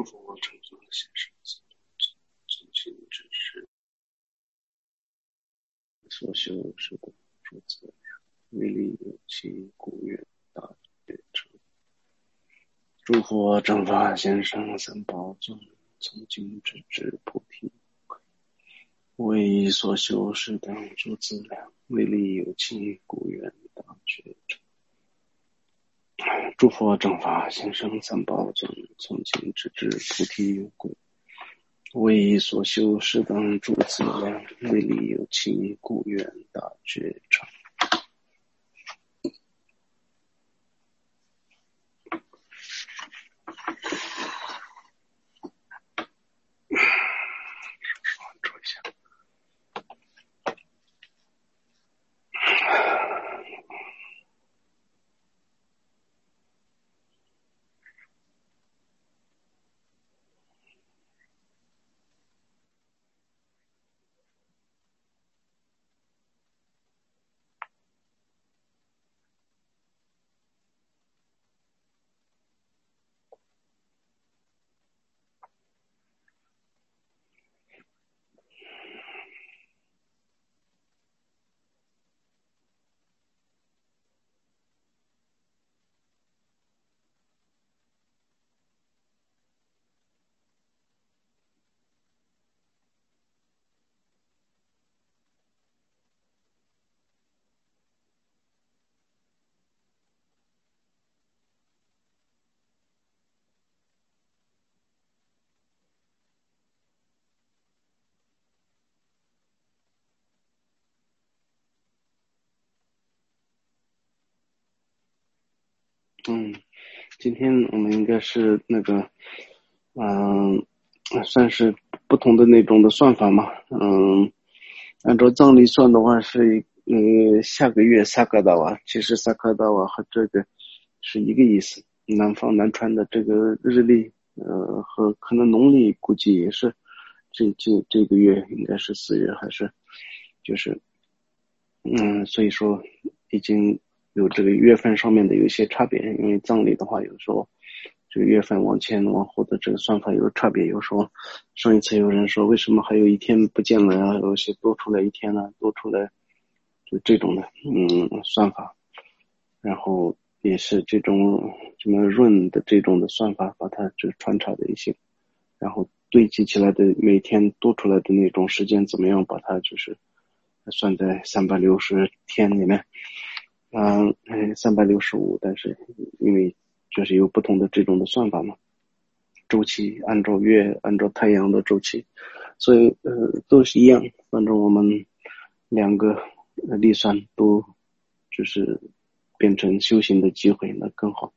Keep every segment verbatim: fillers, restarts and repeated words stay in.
祝福我成就的先生，从今之事所修是的诸子为利有其故愿大觉成。祝福我正法先生三宝尊，从今之至菩提，为所修是等诸资粮，为利有其故愿大觉成。祝福我正法先生三宝尊，从今之至菩提有归，为所修是等诸资粮，为利有其故愿大觉成。注意一下。嗯，今天我们应该是那个，嗯、呃，算是不同的那种的算法嘛。嗯，按照藏历算的话是，呃，下个月萨克达瓦，其实萨克达瓦和这个是一个意思。南方南传的这个日历，呃，和可能农历估计也是，这这这个月应该是四月还是，就是，嗯，所以说已经有这个月份上面的有一些差别，因为藏历的话，有时候这个月份往前往后的这个算法有差别。有时候上一次有人说为什么还有一天不见了啊，有些多出来一天呢、啊，多出来就这种的嗯算法，然后也是这种什么闰的这种的算法，把它就穿插的一些，然后堆积起来的每天多出来的那种时间怎么样把它就是算在三百六十天里面。嗯，三百六十五，但是因为就是有不同的这种的算法嘛，周期按照月按照太阳的周期，所以呃都是一样，反正我们两个历算都就是变成修行的机会，那更好。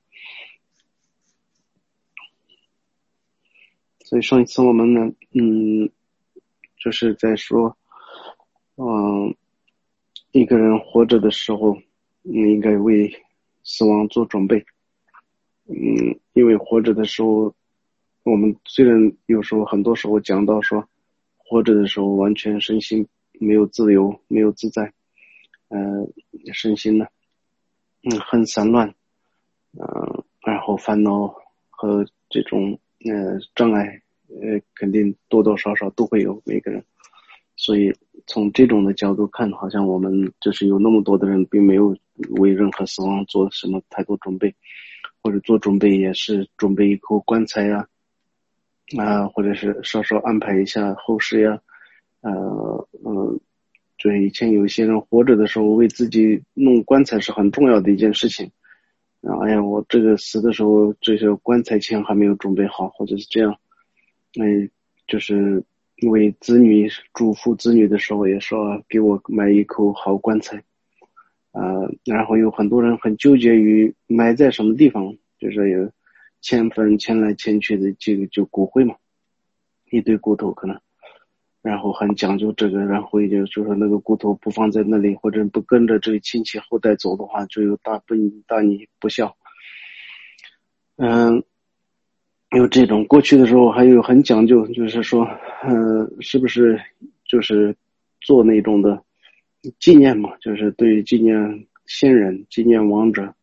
所以上一次我们呢，嗯，就是在说，嗯，一个人活着的时候，你应该为死亡做准备。嗯，因为活着的时候，我们虽然有时候很多时候讲到说，活着的时候完全身心没有自由，没有自在，呃，身心呢，嗯，很散乱，嗯、呃，然后烦恼和这种呃障碍，呃，肯定多多少少都会有每个人。所以从这种的角度看，好像我们就是有那么多的人并没有为任何死亡做什么太多准备，或者做准备也是准备一口棺材呀、啊，啊，或者是稍稍安排一下后事呀，呃，嗯，对，以前有一些人活着的时候为自己弄棺材是很重要的一件事情。啊，哎呀，我这个死的时候这些棺材钱还没有准备好，或者是这样，嗯，就是为子女嘱咐子女的时候也说给我买一口好棺材，呃，然后有很多人很纠结于埋在什么地方，就是有迁坟迁来迁去的这个就骨灰嘛，一堆骨头可能，然后很讲究这个，然后也就是说那个骨头不放在那里，或者不跟着这个亲戚后代走的话，就有大不大逆不孝。嗯，有这种过去的时候还有很讲究，就是说，呃，是不是就是做那种的纪念嘛，就是对纪念先人、纪念亡者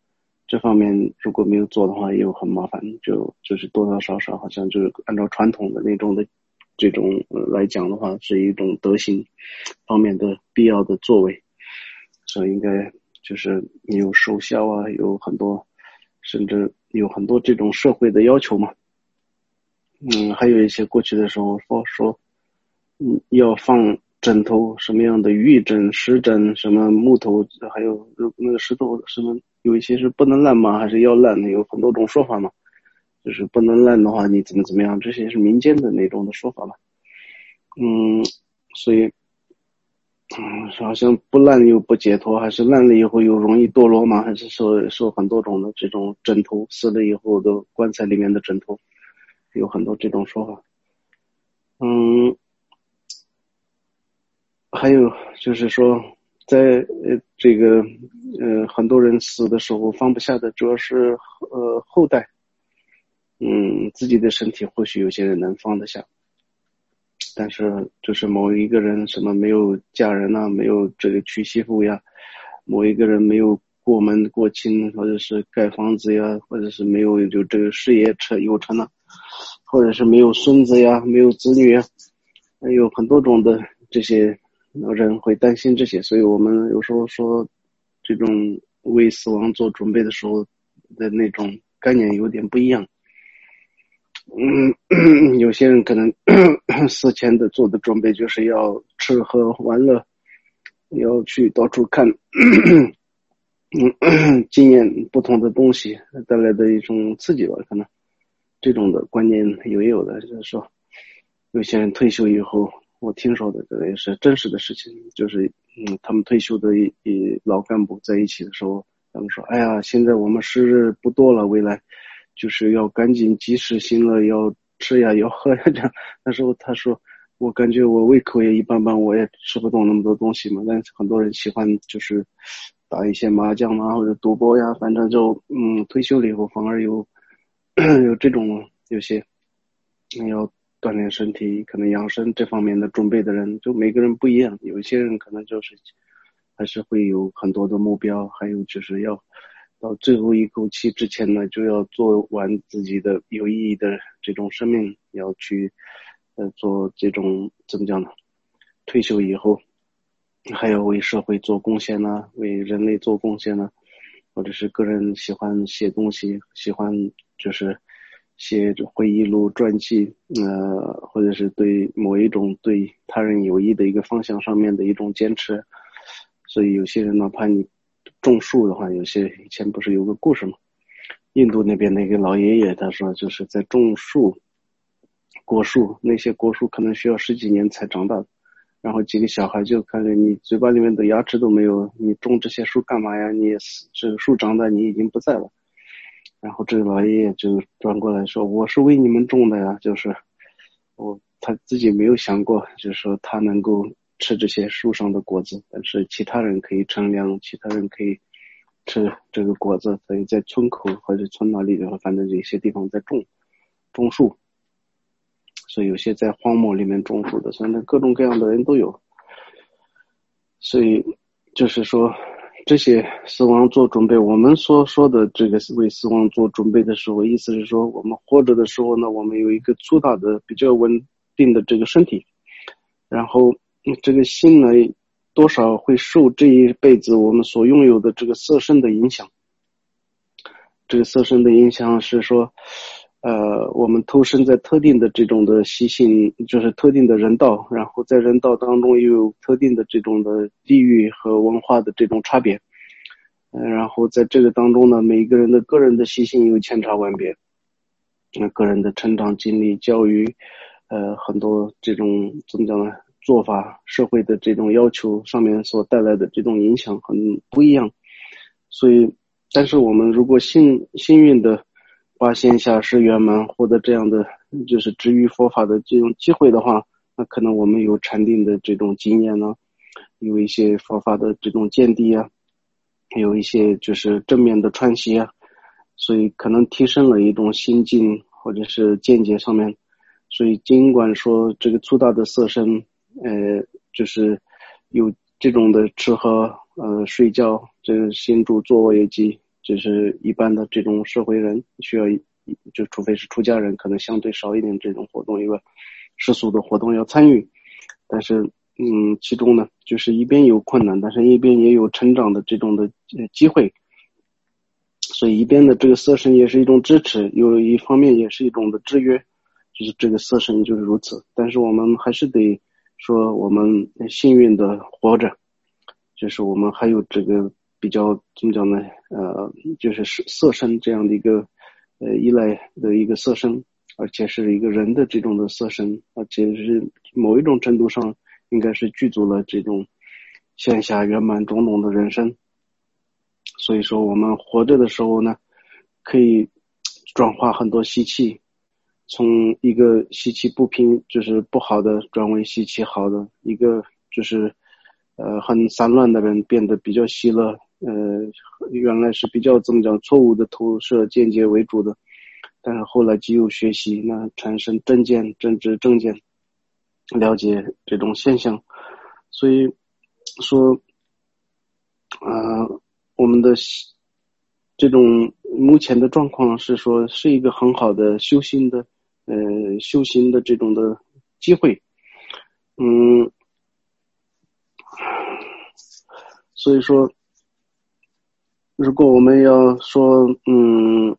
这方面如果没有做的话，又很麻烦，就就是多多少少好像就是按照传统的那种的这种、呃、来讲的话，是一种德行方面的必要的作为，所以应该就是有守孝啊，有很多甚至有很多这种社会的要求嘛。嗯，还有一些过去的时候说说，嗯，要放枕头，什么样的玉枕、石枕，什么木头，还有那个石头什么，有一些是不能烂吗？还是要烂的？有很多种说法嘛。就是不能烂的话，你怎么怎么样？这些是民间的那种的说法嘛。嗯，所以，嗯，好像不烂又不解脱，还是烂了以后又容易堕落吗？还是说说很多种的这种枕头撕了以后的棺材里面的枕头，有很多这种说法。嗯，还有就是说，在呃这个呃很多人死的时候放不下的，主要是呃后代。嗯，自己的身体或许有些人能放得下，但是就是某一个人什么没有嫁人啊，没有这个娶媳妇呀，某一个人没有过门过亲，或者是盖房子呀，或者是没有就这个事业成有成了，或者是没有孙子呀，没有子女呀，有很多种的这些人会担心这些，所以我们有时候说这种为死亡做准备的时候的那种概念有点不一样。嗯，有些人可能死前的做的准备就是要吃喝玩乐，要去到处看，嗯，经验不同的东西带来的一种刺激吧，可能这种的观念也有的，就是说有些人退休以后，我听说的这个也是真实的事情，就是嗯，他们退休的一一老干部在一起的时候，他们说，哎呀，现在我们时日不多了，未来就是要赶紧及时行乐，要吃呀，要喝呀，这样。那时候他说，我感觉我胃口也一般般，我也吃不动那么多东西嘛。但是很多人喜欢就是打一些麻将啊，或者赌博呀，反正就嗯，退休了以后反而有有这种有些要锻炼身体，可能养生这方面的准备的人，就每个人不一样。有一些人可能就是还是会有很多的目标，还有就是要到最后一口气之前呢，就要做完自己的有意义的这种生命，要去呃做这种怎么讲呢？退休以后还要为社会做贡献呢，为人类做贡献呢，或者是个人喜欢写东西，喜欢就是写回忆录、传记，呃，或者是对某一种对他人有益的一个方向上面的一种坚持。所以有些人哪怕你种树的话，有些以前不是有个故事吗？印度那边的一个老爷爷，他说就是在种树，果树，那些果树可能需要十几年才长大，然后几个小孩就看着你嘴巴里面的牙齿都没有，你种这些树干嘛呀？你这树长大你已经不在了。然后这个老爷爷就转过来说，我是为你们种的呀，就是我他自己没有想过，就是说他能够吃这些树上的果子，但是其他人可以乘凉，其他人可以吃这个果子，所以在村口或者村哪里的话，反正有些地方在种种树，所以有些在荒漠里面种树的，反正各种各样的人都有。所以就是说这些死亡做准备，我们所说的这个为死亡做准备的时候，意思是说我们活着的时候呢，我们有一个粗大的比较稳定的这个身体，然后这个心呢多少会受这一辈子我们所拥有的这个色身的影响。这个色身的影响是说呃，我们投身在特定的这种的习性，就是特定的人道，然后在人道当中又有特定的这种的地域和文化的这种差别，呃，然后在这个当中呢，每一个人的个人的习性又千差万别，那个人的成长经历、教育，呃，很多这种怎么讲呢？做法、社会的这种要求上面所带来的这种影响很不一样，所以，但是我们如果幸幸运的发现下师圆满，获得这样的就是知遇佛法的这种机会的话，那可能我们有禅定的这种经验呢，有一些佛法的这种见地啊，有一些就是正面的传习啊，所以可能提升了一种心境或者是见解上面。所以尽管说这个粗大的色身，呃，就是有这种的吃喝呃睡觉，这个行住坐卧以及就是一般的这种社会人需要，就除非是出家人，可能相对少一点这种活动，一个世俗的活动要参与。但是嗯，其中呢，就是一边有困难，但是一边也有成长的这种的呃机会。所以一边的这个色身也是一种支持，有一方面也是一种的制约，就是这个色身就是如此。但是我们还是得说，我们幸运的活着，就是我们还有这个比较怎么讲呢？呃，就是色身这样的一个呃依赖的一个色身，而且是一个人的这种的色身，而且是某一种程度上应该是具足了这种线下圆满种种的人生。所以说我们活着的时候呢，可以转化很多习气，从一个习气不平就是不好的转为习气好的，一个就是呃很散乱的人变得比较喜乐，呃原来是比较怎么讲错误的投射见解为主的，但是后来既有学习，那产生正见正知正见，了解这种现象。所以说呃我们的这种目前的状况是说是一个很好的修行的呃修行的这种的机会。嗯，所以说如果我们要说嗯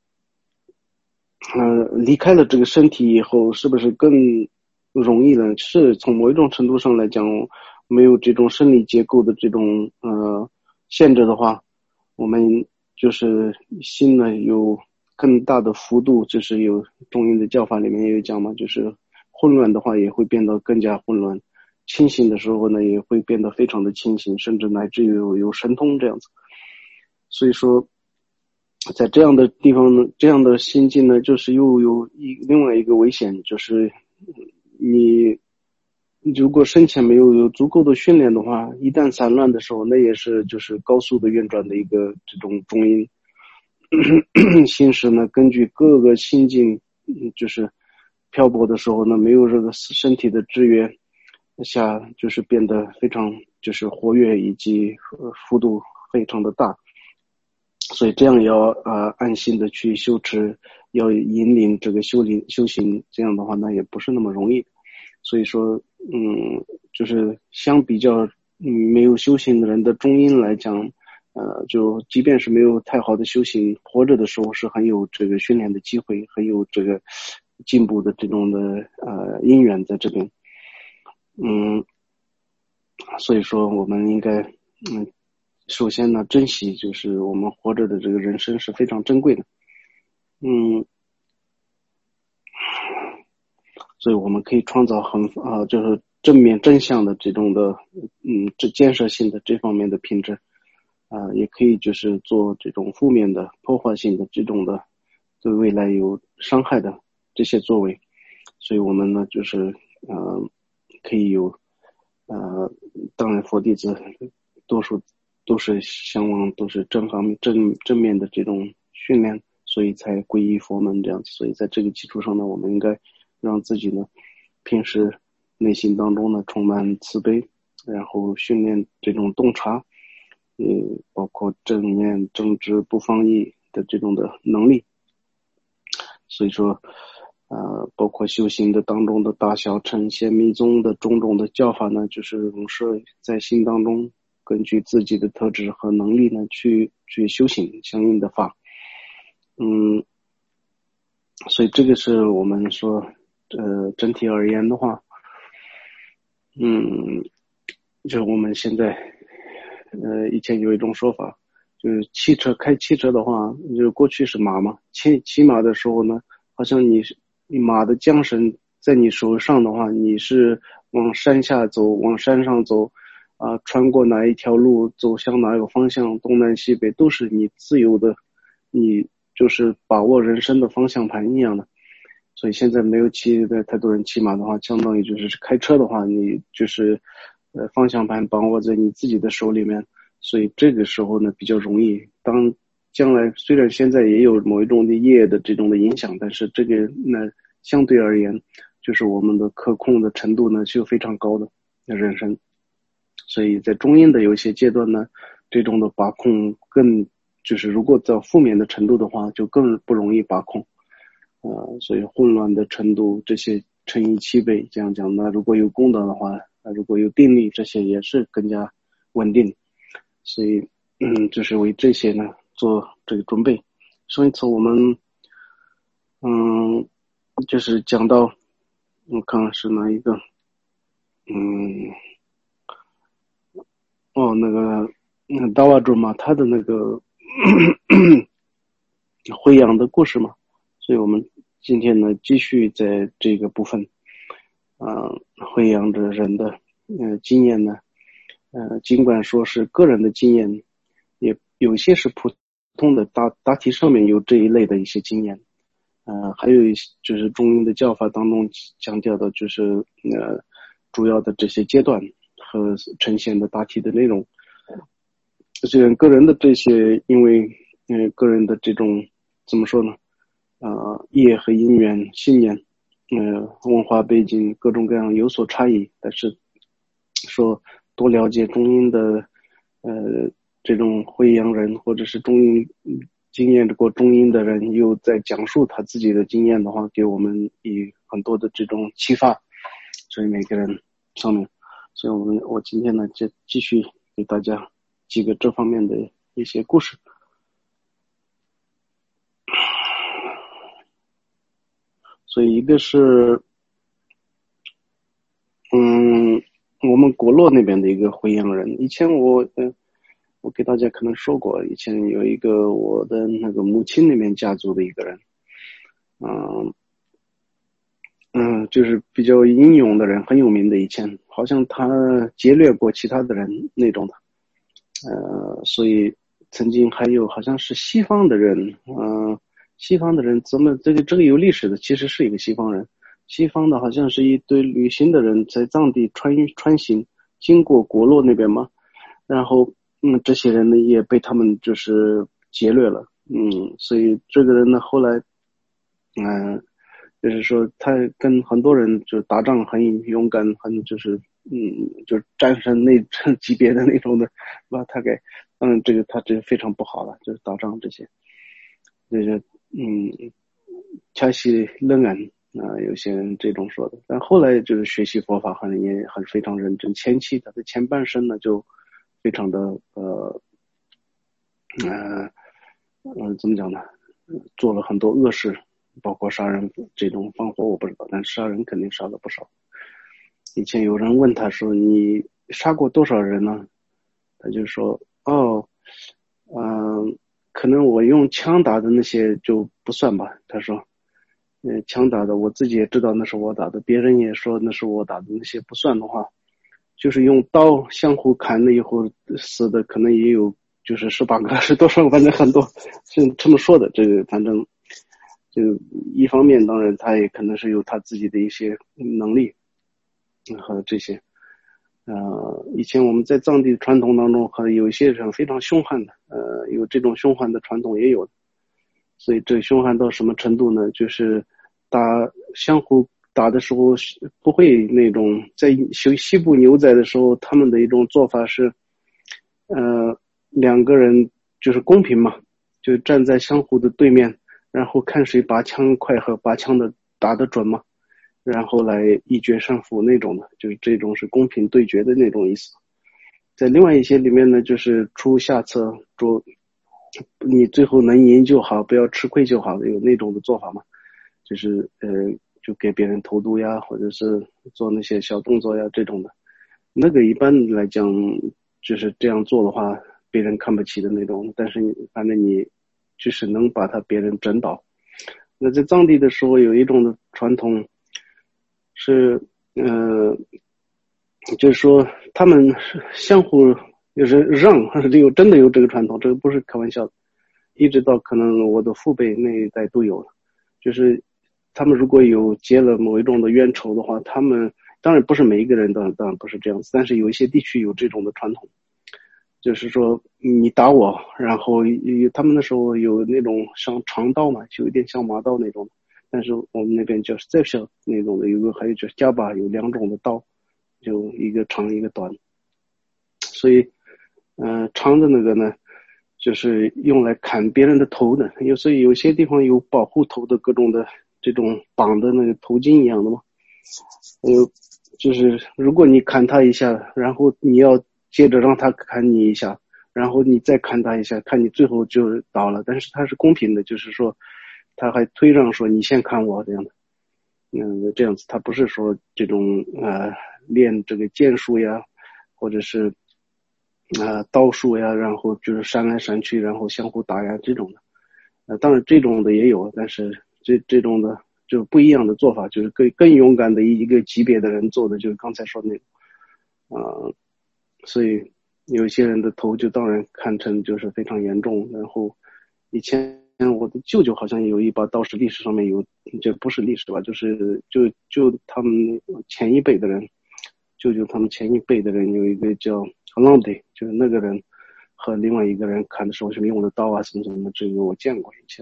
呃离开了这个身体以后是不是更容易呢？是从某一种程度上来讲，没有这种生理结构的这种呃限制的话，我们就是心呢有更大的幅度，就是有中医的教法里面也有讲嘛，就是混乱的话也会变得更加混乱，清醒的时候呢也会变得非常的清醒，甚至乃至于有有神通这样子。所以说在这样的地方呢，这样的心境呢，就是又有一另外一个危险，就是你如果身前没有有足够的训练的话，一旦散乱的时候，那也是就是高速的运转的一个这种中音。心识呢，根据各个心境，就是漂泊的时候呢，没有这个身体的制约下，就是变得非常就是活跃，以及呃幅度非常的大。所以这样也要呃按心的去修持，要引领这个修灵修行，这样的话那也不是那么容易。所以说嗯就是相比较嗯没有修行的人的中阴来讲，呃就即便是没有太好的修行，活着的时候是很有这个训练的机会，很有这个进步的这种的呃因缘在这边。嗯所以说我们应该嗯首先呢，珍惜就是我们活着的这个人生是非常珍贵的。嗯，所以我们可以创造很啊、呃，就是正面正向的这种的，嗯，这建设性的这方面的品质啊、呃，也可以就是做这种负面的破坏性的这种的，对未来有伤害的这些作为。所以我们呢，就是呃，可以有呃，当然佛弟子多数都是向往都是正方面正正面的这种训练，所以才皈依佛门这样子。所以在这个基础上呢，我们应该让自己呢平时内心当中呢充满慈悲，然后训练这种洞察，也包括正念正知不放逸的这种的能力。所以说呃，包括修行的当中的大小乘显密宗的种种的教法呢，就是融摄在心当中，根据自己的特质和能力呢，去去修行相应的法。嗯，所以这个是我们说，呃，整体而言的话，嗯，就是我们现在，呃，以前有一种说法，就是汽车开汽车的话，就是过去是马嘛，骑骑马的时候呢，好像你你马的缰绳在你手上的话，你是往山下走，往山上走，啊、呃，穿过哪一条路，走向哪个方向，东南西北都是你自由的，你就是把握人生的方向盘一样的。所以现在没有骑的太多人骑马的话，相当于就是开车的话，你就是呃方向盘把握在你自己的手里面，所以这个时候呢比较容易。当将来虽然现在也有某一种的业的这种的影响，但是这个呢相对而言，就是我们的可控的程度呢是非常高的人生。所以在中阴的有一些阶段呢，这种的把控更就是如果到负面的程度的话，就更不容易把控。呃，所以混乱的程度这些乘以七倍这样讲，那如果有功德的话，那如果有定力，这些也是更加稳定。所以，嗯，就是为这些呢做这个准备。上一次我们，嗯，就是讲到，我看是哪一个，嗯，哦，那个，嗯，达瓦主嘛，他的那个惠养的故事嘛，所以我们今天呢继续在这个部分，啊、呃，惠养着人的呃经验呢，呃，尽管说是个人的经验，也有些是普通的大大体上面有这一类的一些经验，呃，还有一些就是中英的教法当中强调的就是呃主要的这些阶段和呈现的大体的内容。虽然个人的这些，因为嗯、呃、个人的这种怎么说呢，啊、呃、业和因缘信念，呃文化背景各种各样有所差异，但是说多了解中英的呃这种惠阳人或者是中英经验过中英的人又在讲述他自己的经验的话，给我们以很多的这种启发。所以每个人上面，所以我们我今天呢就继续给大家几个这方面的一些故事。所以一个是嗯我们国洛那边的一个惠阳人，以前我呃我给大家可能说过，以前有一个我的那个母亲那边家族的一个人，嗯嗯，就是比较英勇的人，很有名的，以前好像他劫掠过其他的人那种的，呃，所以曾经还有好像是西方的人，嗯、呃，西方的人怎么这个这个有历史的，其实是一个西方人，西方的好像是一堆旅行的人在藏地穿穿行，经过国洛那边嘛，然后嗯，这些人呢也被他们就是劫掠了，嗯，所以这个人呢后来，嗯、呃。就是说他跟很多人就打仗很勇敢，很就是嗯，就战胜那级别的那种的，把他给嗯，这个他这个非常不好了，就是打仗这些，就是嗯，恰西冷安啊，有些人这种说的。但后来就是学习佛法，很也很非常认真。前期他的前半生呢，就非常的呃呃嗯、呃，怎么讲呢？做了很多恶事。包括杀人这种放火我不知道，但杀人肯定杀了不少。以前有人问他说你杀过多少人呢？他就说哦，嗯、呃，可能我用枪打的那些就不算吧。他说呃，枪打的我自己也知道那是我打的，别人也说那是我打的，那些不算的话，就是用刀相互砍了以后死的可能也有就是十八个是多少，反正很多是这么说的。这个反正就一方面当然他也可能是有他自己的一些能力和这些呃以前我们在藏地传统当中和有一些人非常凶悍的，呃有这种凶悍的传统也有的。所以这凶悍到什么程度呢？就是打相互打的时候不会那种在西西部牛仔的时候他们的一种做法是呃两个人就是公平嘛，就站在相互的对面，然后看谁拔枪快和拔枪的打得准嘛，然后来一决胜负那种的，就是这种是公平对决的那种意思。在另外一些里面呢，就是出下策，做你最后能赢就好，不要吃亏就好，有那种的做法嘛，就是呃就给别人投毒呀，或者是做那些小动作呀这种的，那个一般来讲就是这样做的话被人看不起的那种，但是反正你就是能把他别人整倒。那在藏地的时候有一种的传统是呃就是说他们相互就是让，有真的有这个传统，这个不是开玩笑的，一直到可能我的父辈那一代都有了。就是他们如果有结了某一种的冤仇的话，他们当然不是每一个人当然当然不是这样子，但是有一些地区有这种的传统，就是说你打我，然后他们那时候有那种像长刀嘛，就有点像麻刀那种，但是我们那边就是再小那种的，有个还有就是加把，有两种的刀，就一个长一个短。所以呃长的那个呢就是用来砍别人的头的，有所以有些地方有保护头的各种的这种绑的那个头巾一样的嘛。还有就是如果你砍他一下，然后你要接着让他砍你一下，然后你再砍他一下，看你最后就倒了。但是他是公平的，就是说他还推让说你先砍我这样的。嗯，这样子他不是说这种呃练这个剑术呀，或者是啊、呃，刀术呀，然后就是闪来闪去，然后相互打呀这种的。呃，当然这种的也有，但是这这种的就不一样的做法，就是更更勇敢的一个级别的人做的，就是刚才说的那种。啊、呃，所以有一些人的头就当然看成就是非常严重。然后以前我的舅舅好像有一把刀是历史上面有，这不是历史吧，就是就就他们前一辈的人，舅舅他们前一辈的人有一个叫浪的，就是那个人和另外一个人砍的时候什么用的刀啊什么什么，这个我见过以前。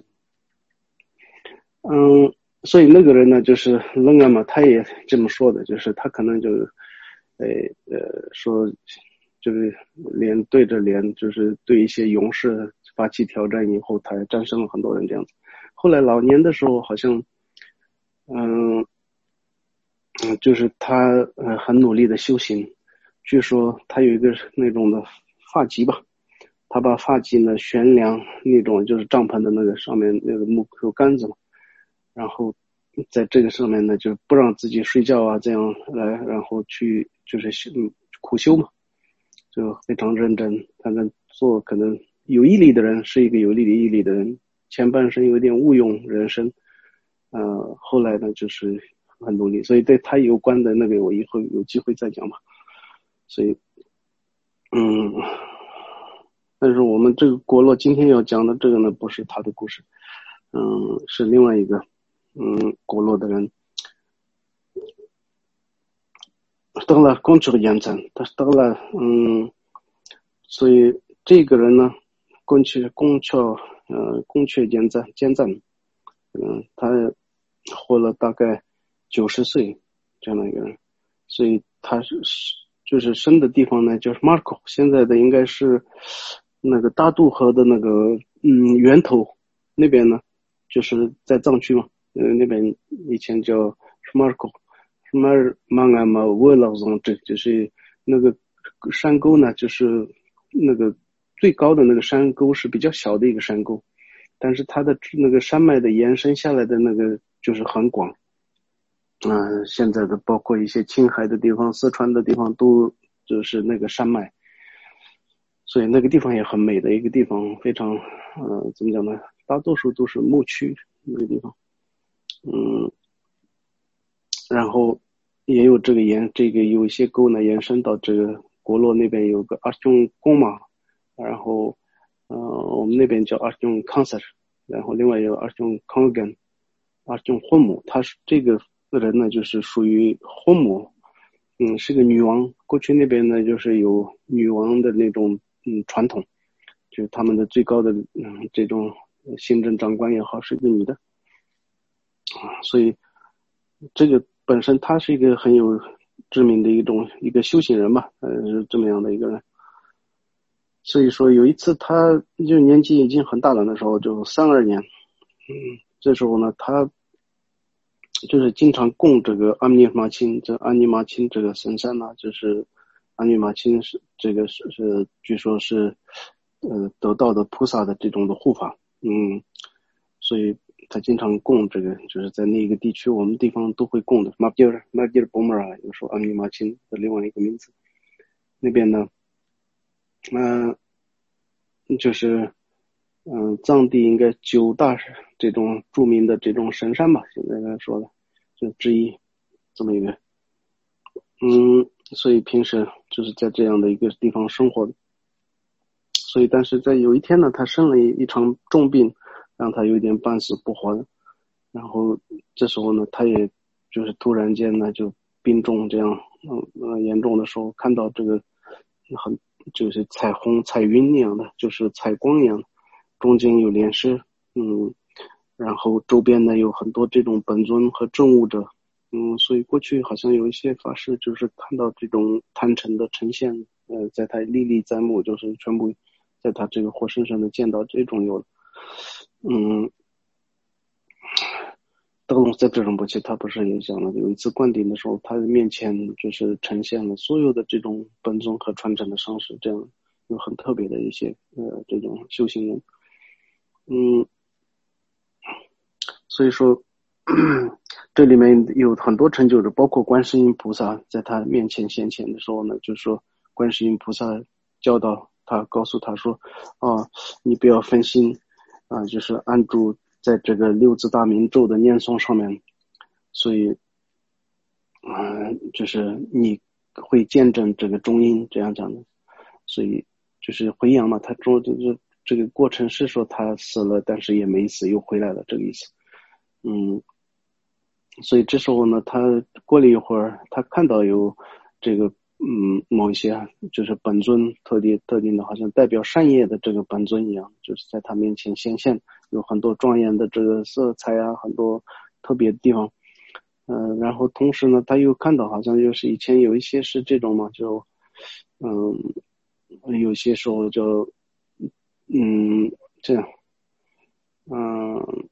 嗯，所以那个人呢，就是楞啊嘛，他也这么说的，就是他可能就，呃呃说，就是连对着连，就是对一些勇士发起挑战以后，他也战胜了很多人这样子。后来老年的时候，好像，嗯嗯，就是他呃很努力的修行。据说他有一个那种的发髻吧，他把发髻呢悬梁那种就是帐篷的那个上面那个木头杆子嘛，然后在这个上面呢就不让自己睡觉啊，这样来然后去就是嗯苦修嘛，就非常认真。他们做可能有毅力的人是一个有毅力毅力的人，前半生有点误用人生，呃后来呢就是很努力，所以对他有关的那个我以后有机会再讲吧。所以嗯，但是我们这个国洛今天要讲的这个呢，不是他的故事，嗯，是另外一个嗯国洛的人。到了公车延展，他到了嗯，所以这个人呢，公车公车呃公车延展延展，嗯，他活了大概九十岁这样的一个人，所以他是就是生的地方呢，就是 Marco， 现在的应该是那个大渡河的那个嗯源头那边呢，就是在藏区嘛，呃那边以前叫 Marco， 什么马鞍嘛沃老藏这就是那个山沟呢，就是那个最高的那个山沟是比较小的一个山沟。但是它的那个山脉的延伸下来的那个就是很广，啊、呃，现在的包括一些青海的地方、四川的地方都就是那个山脉，所以那个地方也很美的一个地方，非常呃怎么讲呢？大多数都是牧区那个地方，嗯，然后也有这个延这个有一些沟呢延伸到这个国洛那边有个阿兄宫嘛，然后呃我们那边叫阿兄康塞，然后另外有阿兄康根，阿兄霍姆，他是这个人呢就是属于霍姆，嗯，是个女王。过去那边呢就是有女王的那种嗯传统，就是他们的最高的嗯这种行政长官也好是个女的啊，所以这个本身他是一个很有知名的一种一个修行人吧，呃是这么样的一个人。所以说有一次他就年纪已经很大了，那时候就三二年，嗯，这时候呢他就是经常供这个阿弥玛钦，这阿弥玛钦这个神山呢、啊，就是阿弥玛钦是这个是是据说是呃得道的菩萨的这种的护法，嗯，所以他经常供这个，就是在那个地区我们地方都会供的马吉尔马吉尔波摩尔，有时候阿弥玛钦的另外一个名字，那边呢，嗯、呃，就是嗯、呃，藏地应该九大这种著名的这种神山吧，现在来说的。就之一，这么一个，嗯，所以平时就是在这样的一个地方生活的，所以但是在有一天呢，他生了一一场重病，让他有点半死不活的，然后这时候呢，他也就是突然间呢就病重这样，嗯呃严重的时候看到这个很就是彩虹彩云那样的，就是彩光一样的，中间有莲师，嗯。然后周边呢有很多这种本尊和证悟者，嗯，所以过去好像有一些法师就是看到这种坛城的呈现，呃，在他历历在目，就是全部在他这个活生生的见到这种有，嗯，德隆在这种部期他不是也讲了，有一次灌顶的时候，他面前就是呈现了所有的这种本尊和传承的伤势，这样有很特别的一些呃这种修行人，嗯，所以说这里面有很多成就者，包括观世音菩萨在他面前显现的时候呢，就是说观世音菩萨教导他，告诉他说啊，你不要分心啊，就是安住在这个六字大明咒的念诵上面，所以嗯、呃，就是你会见证这个中阴这样讲的，所以就是回阳嘛，他中这这这个过程是说他死了，但是也没死，又回来了这个意思。嗯，所以这时候呢，他过了一会儿，他看到有这个嗯某一些就是本尊特定特定的，好像代表善业的这个本尊一样，就是在他面前显现，有很多庄严的这个色彩啊，很多特别的地方。嗯、呃，然后同时呢，他又看到好像就是以前有一些是这种嘛，就嗯，有些时候就嗯这样，嗯。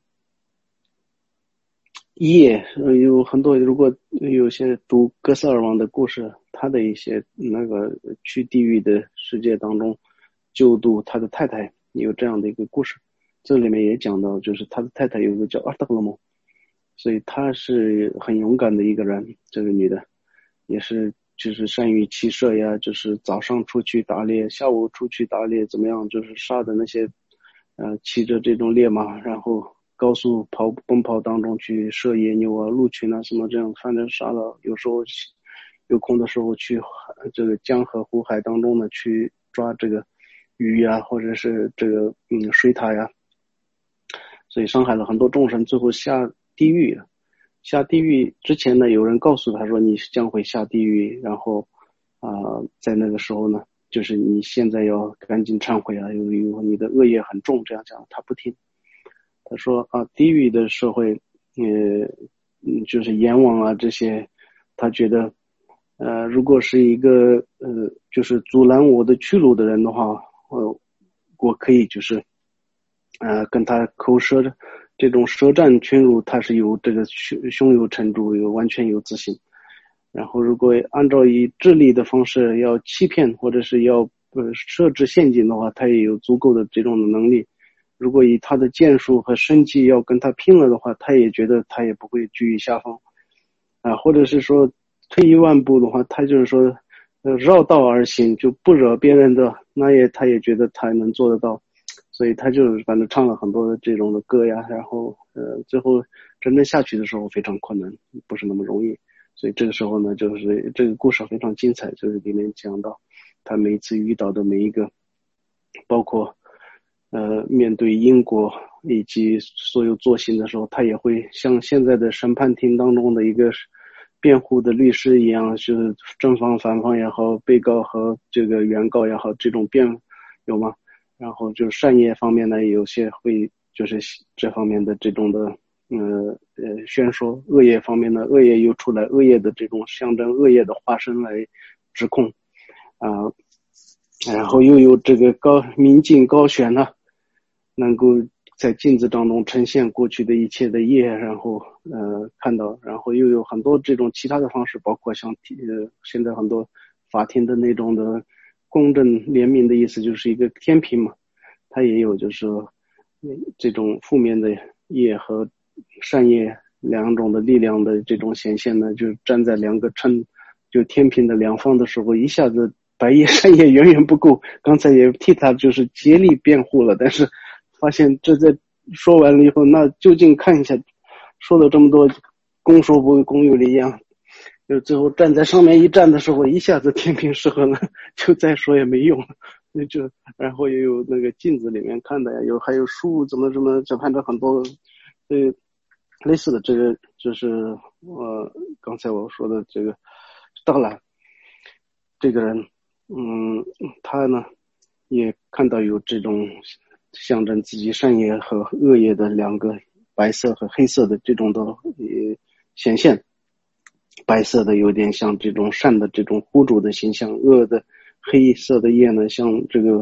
夜有很多，如果有些读哥斯尔王的故事，他的一些那个去地狱的世界当中救度他的太太，有这样的一个故事。这里面也讲到，就是他的太太有一个叫阿德勒姆，所以她是很勇敢的一个人。这个女的也是就是善于骑射呀，就是早上出去打猎，下午出去打猎，怎么样？就是杀的那些呃骑着这种猎马，然后高速跑奔跑当中去射野牛啊、鹿群啊什么这样，反正杀了。有时候有空的时候去这个江河湖海当中呢去抓这个鱼呀，或者是这个嗯水獭呀，所以伤害了很多众生，最后下地狱。下地狱之前呢，有人告诉他说你将会下地狱，然后啊、呃，在那个时候呢，就是你现在要赶紧忏悔啊，有有你的恶业很重，这样讲他不听。他说啊，地狱的社会，呃，嗯，就是阎王啊这些，他觉得，呃，如果是一个呃，就是阻拦我的去路的人的话，呃，我可以就是，呃，跟他口舌这种舌战群儒，他是有这个胸胸有成竹，有完全有自信。然后如果按照以智力的方式要欺骗或者是要呃设置陷阱的话，他也有足够的这种能力。如果以他的剑术和生计要跟他拼了的话，他也觉得他也不会居于下风啊，或者是说退一万步的话，他就是说呃绕道而行，就不惹别人的，那也他也觉得他能做得到，所以他就反正唱了很多的这种的歌呀，然后呃最后真正下去的时候非常困难，不是那么容易。所以这个时候呢，就是这个故事非常精彩，就是里面讲到他每一次遇到的每一个，包括呃面对因果以及所有作行的时候，他也会像现在的审判庭当中的一个辩护的律师一样，就是正方反方也好，被告和这个原告也好，这种辩有吗？然后就是善业方面呢，有些会就是这方面的这种的。呃呃，宣说恶业方面的恶业又出来，恶业的这种象征恶业的化身来指控啊、呃，然后又有这个高明镜高悬呢、啊，能够在镜子当中呈现过去的一切的业，然后呃看到，然后又有很多这种其他的方式，包括像呃现在很多法庭的那种的公正廉明的意思，就是一个天平嘛，它也有就是说这种负面的业和善业两种的力量的这种显现呢，就站在两个称就天平的两方的时候，一下子白业善业远远不够。刚才也替他就是竭力辩护了，但是发现这在说完了以后，那究竟看一下，说了这么多，公说不公有理一样，就最后站在上面一站的时候，一下子天平失衡了，就再说也没用了。那就然后也有那个镜子里面看的呀，有还有书怎么怎么，这反正很多，所以类似的这个就是呃刚才我说的这个当然这个人，嗯，他呢也看到有这种象征自己善业和恶业的两个白色和黑色的这种的呃显现。白色的有点像这种善的这种护主的形象，恶的黑色的业呢像这个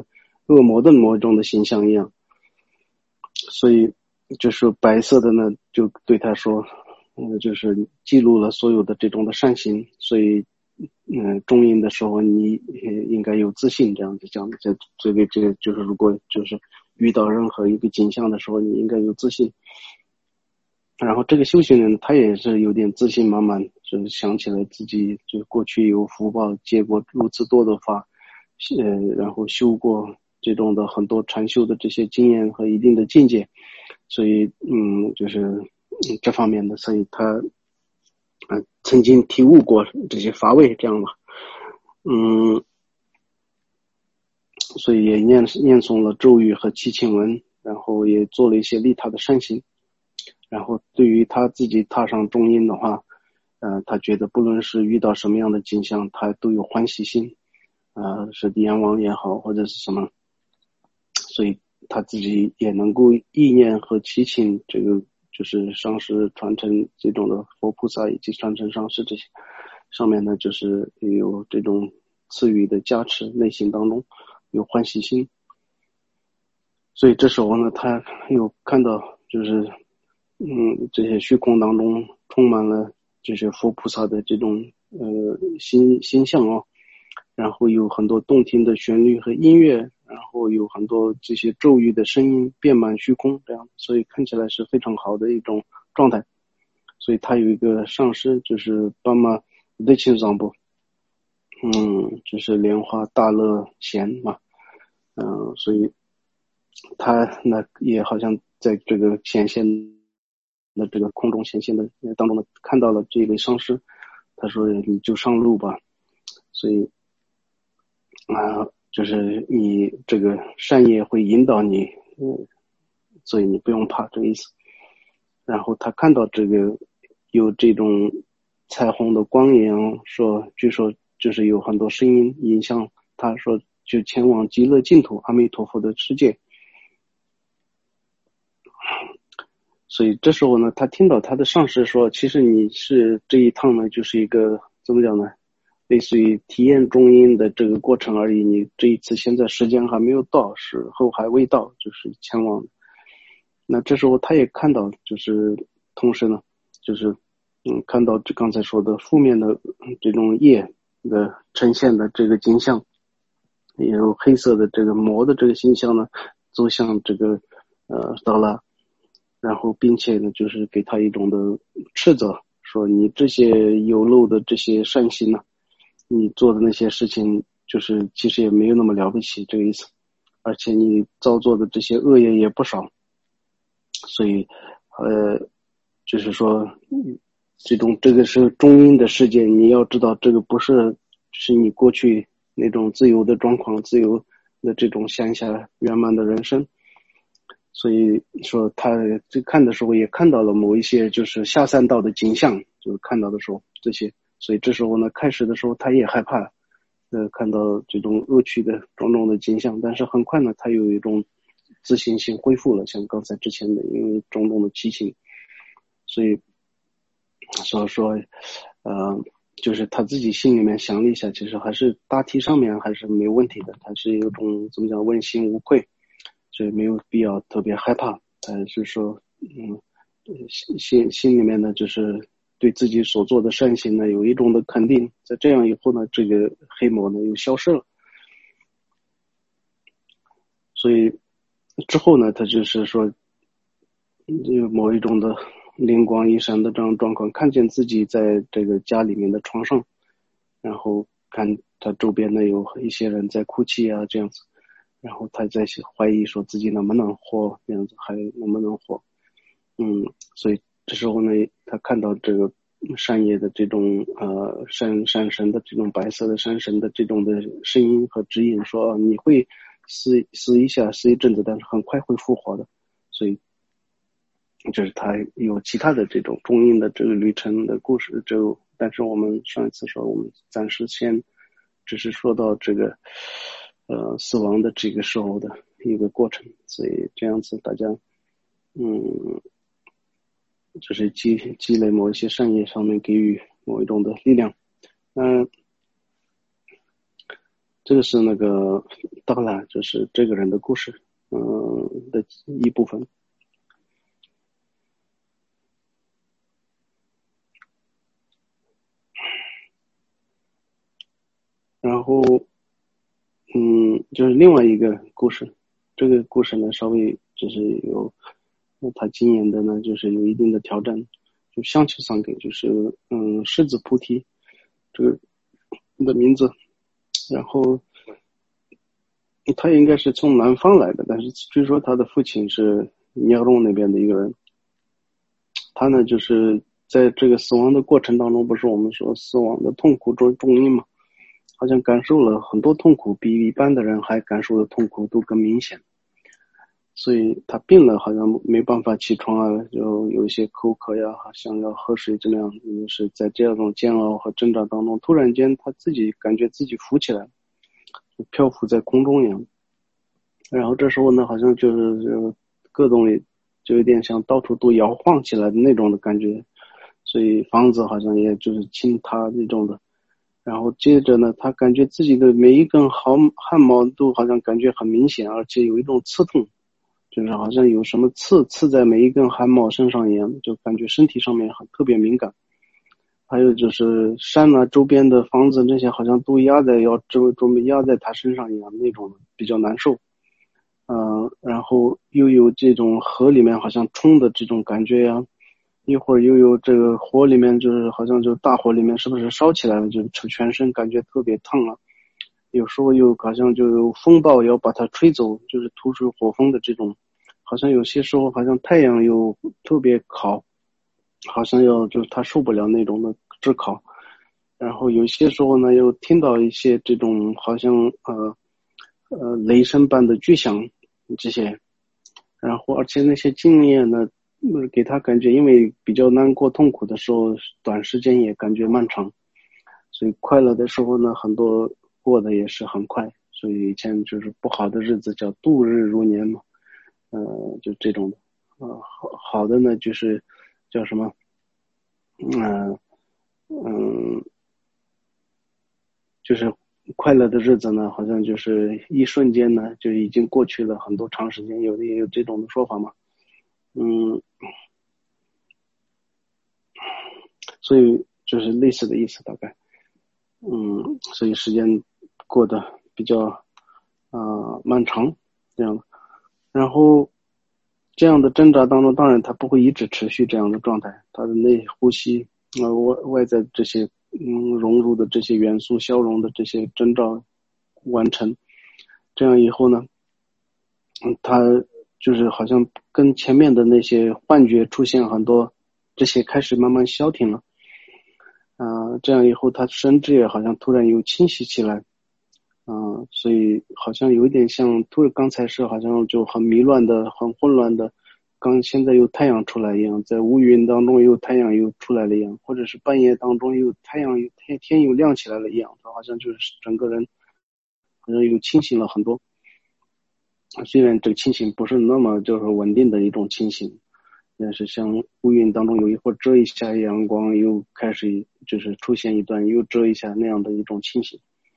恶魔的某一种的形象一样。所以就是白色的呢，就对他说，嗯，就是记录了所有的这种的善行，所以，嗯，中阴的时候你应该有自信，这样子讲，这这个这个就是如果就是遇到任何一个景象的时候，你应该有自信。然后这个修行人他也是有点自信满满，就是想起来自己就过去有福报，结过如此多的法，呃，然后修过这种的很多禅修的这些经验和一定的境界，所以嗯，就是嗯这方面的，所以他呃曾经体悟过这些乏味这样的，嗯，所以也念念诵了咒语和祈请文，然后也做了一些利他的善行。然后对于他自己踏上中阴的话，呃，他觉得不论是遇到什么样的景象，他都有欢喜心，呃，是阎王也好，或者是什么，所以他自己也能够意念和祈请这个就是上师传承这种的佛菩萨以及传承上师这些上面呢，就是有这种赐予的加持，内心当中有欢喜心。所以这时候呢，他又看到就是嗯，这些虚空当中充满了这些佛菩萨的这种呃心心象哦，然后有很多动听的旋律和音乐，然后有很多这些咒语的声音遍满虚空，这样，所以看起来是非常好的一种状态。所以他有一个上师就是巴玛德钦藏布，嗯，就是莲花大乐贤嘛，嗯、呃，所以他那也好像在这个显现的这个空中显现的当中呢，看到了这位上师，他说你就上路吧，所以啊、呃，就是你这个善业会引导你，嗯，所以你不用怕这个意思。然后他看到这个有这种彩虹的光影，说据说就是有很多声音影响他，说就前往极乐净土阿弥陀佛的世界。所以这时候呢，他听到他的上师说，其实你是这一趟呢，就是一个怎么讲呢，类似于体验中阴的这个过程而已。你这一次现在时间还没有到，时候还未到，就是前往。那这时候他也看到，就是同时呢，就是嗯，看到这刚才说的负面的这种业的呈现的这个景象，也有黑色的这个魔的这个形象呢，走向这个呃达拉。然后并且呢，就是给他一种的斥责，说你这些有漏的这些善行呢、啊，你做的那些事情，就是其实也没有那么了不起这个意思，而且你造作的这些恶业也不少，所以，呃，就是说，这种这个是中阴的世界，你要知道，这个不是是你过去那种自由的状况、自由的这种闲暇圆满的人生。所以说他这看的时候也看到了某一些就是下三道的景象，就是看到的时候这些，所以这时候呢，开始的时候他也害怕，呃，看到这种恶趣的种种的景象，但是很快呢，他有一种自信心恢复了，像刚才之前的因为种种的激情，所以所以说，呃，就是他自己心里面想了一下，其实还是大体上面还是没有问题的，他是有种怎么讲问心无愧。所以没有必要特别害怕，但是说，嗯，心心里面呢，就是对自己所做的善行呢，有一种的肯定。在这样以后呢，这个黑魔呢又消失了。所以之后呢，他就是说，有某一种的灵光一闪的这样状况，看见自己在这个家里面的床上，然后看他周边呢有一些人在哭泣啊，这样子。然后他在怀疑说自己能不能活，这样子还能不能活，嗯，所以这时候呢，他看到这个善业的这种呃山山神的这种白色的山神的这种的声音和指引说，你会死死一下死一阵子，但是很快会复活的，所以这是他有其他的这种中阴的这个旅程的故事，就但是我们上一次说我们暂时先只是说到这个。呃，死亡的这个时候的一个过程，所以这样子大家，嗯，就是积积累某一些善业上面给予某一种的力量，嗯、 这个是那个当然就是这个人的故事，嗯的一部分。然后，嗯，就是另外一个故事，这个故事呢稍微就是有他经验的呢，就是有一定的挑战，就相丘桑给就是嗯狮子菩提这个的名字，然后他应该是从南方来的，但是据说他的父亲是尼龙那边的一个人，他呢就是在这个死亡的过程当中，不是我们说死亡的痛苦中重因嘛，好像感受了很多痛苦，比一般的人还感受的痛苦都更明显。所以他病了，好像没办法起床啊，就有一些口渴呀，想要喝水这样，就是在这样种煎熬和挣扎当中，突然间他自己感觉自己浮起来，就漂浮在空中一样。然后这时候呢，好像就是就各种就有点像到处都摇晃起来的那种的感觉，所以房子好像也就是倾塌那种的。然后接着呢，他感觉自己的每一根毫汗毛都好像感觉很明显，而且有一种刺痛，就是好像有什么刺刺在每一根汗毛身上一样，就感觉身体上面很特别敏感。还有就是山啊周边的房子这些好像都压在要周周边压在他身上一样，那种比较难受。嗯、呃，然后又有这种河里面好像冲的这种感觉呀，一会儿又有这个火里面就是好像就大火里面是不是烧起来了，就全身感觉特别烫啊。有时候又好像就有风暴要把它吹走，就是土水火风的这种，好像有些时候好像太阳又特别烤，好像要就是他受不了那种的炙烤，然后有些时候呢又听到一些这种好像呃呃雷声般的巨响这些，然后而且那些经验呢，呃给他感觉因为比较难过痛苦的时候，短时间也感觉漫长，所以快乐的时候呢，很多过得也是很快，所以以前就是不好的日子叫度日如年嘛，呃，就这种的，呃，好好的呢就是叫什么，嗯、呃、嗯，就是快乐的日子呢，好像就是一瞬间呢就已经过去了很多长时间，有的也有这种的说法嘛，嗯，所以就是类似的意思大概，嗯，所以时间过得比较啊、呃漫长这样的。然后这样的挣扎当中，当然它不会一直持续这样的状态，它的内呼吸呃外外在这些嗯融入的这些元素消融的这些征兆完成，这样以后呢，嗯，它就是好像跟前面的那些幻觉出现很多，这些开始慢慢消停了，啊、呃，这样以后他神志也好像突然又清晰起来，嗯、呃，所以好像有一点像，突然刚才是好像就很迷乱的、很混乱的，刚现在又太阳出来一样，在乌云当中又太阳又出来了一样，或者是半夜当中又太阳天天又亮起来了一样，他好像就是整个人好像又清醒了很多。虽然这个清醒不是那么就是稳定的一种清醒，但是像乌云当中有一会儿遮一下阳光，又开始就是出现一段又遮一下那样的一种清醒。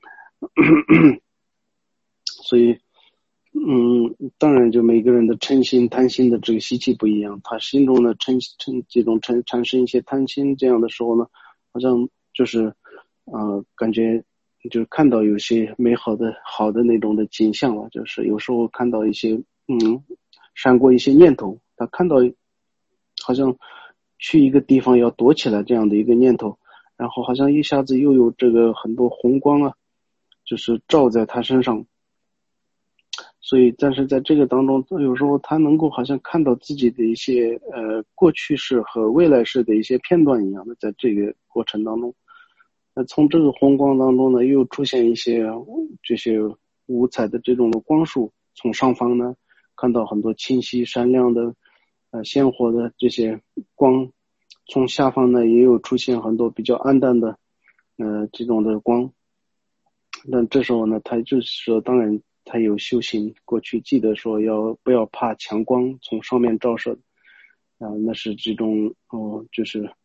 所以嗯，当然就每个人的嗔心贪心的这个习气不一样，他心中的嗔嗔这种嗔产生一些贪心这样的时候呢，好像就是呃感觉就是看到有些美好的好的那种的景象了，就是有时候看到一些嗯闪过一些念头，他看到好像去一个地方要躲起来这样的一个念头，然后好像一下子又有这个很多红光啊，就是照在他身上。所以但是在这个当中，有时候他能够好像看到自己的一些呃过去式和未来式的一些片段一样的，在这个过程当中，那从这个红光当中呢，又出现一些这些五彩的这种的光束，从上方呢看到很多清晰闪亮的呃鲜活的这些光，从下方呢也有出现很多比较暗淡的呃这种的光。那这时候呢，他就是说，当然他有修行，过去记得说要不要怕强光从上面照射，啊、呃，那是这种哦，就是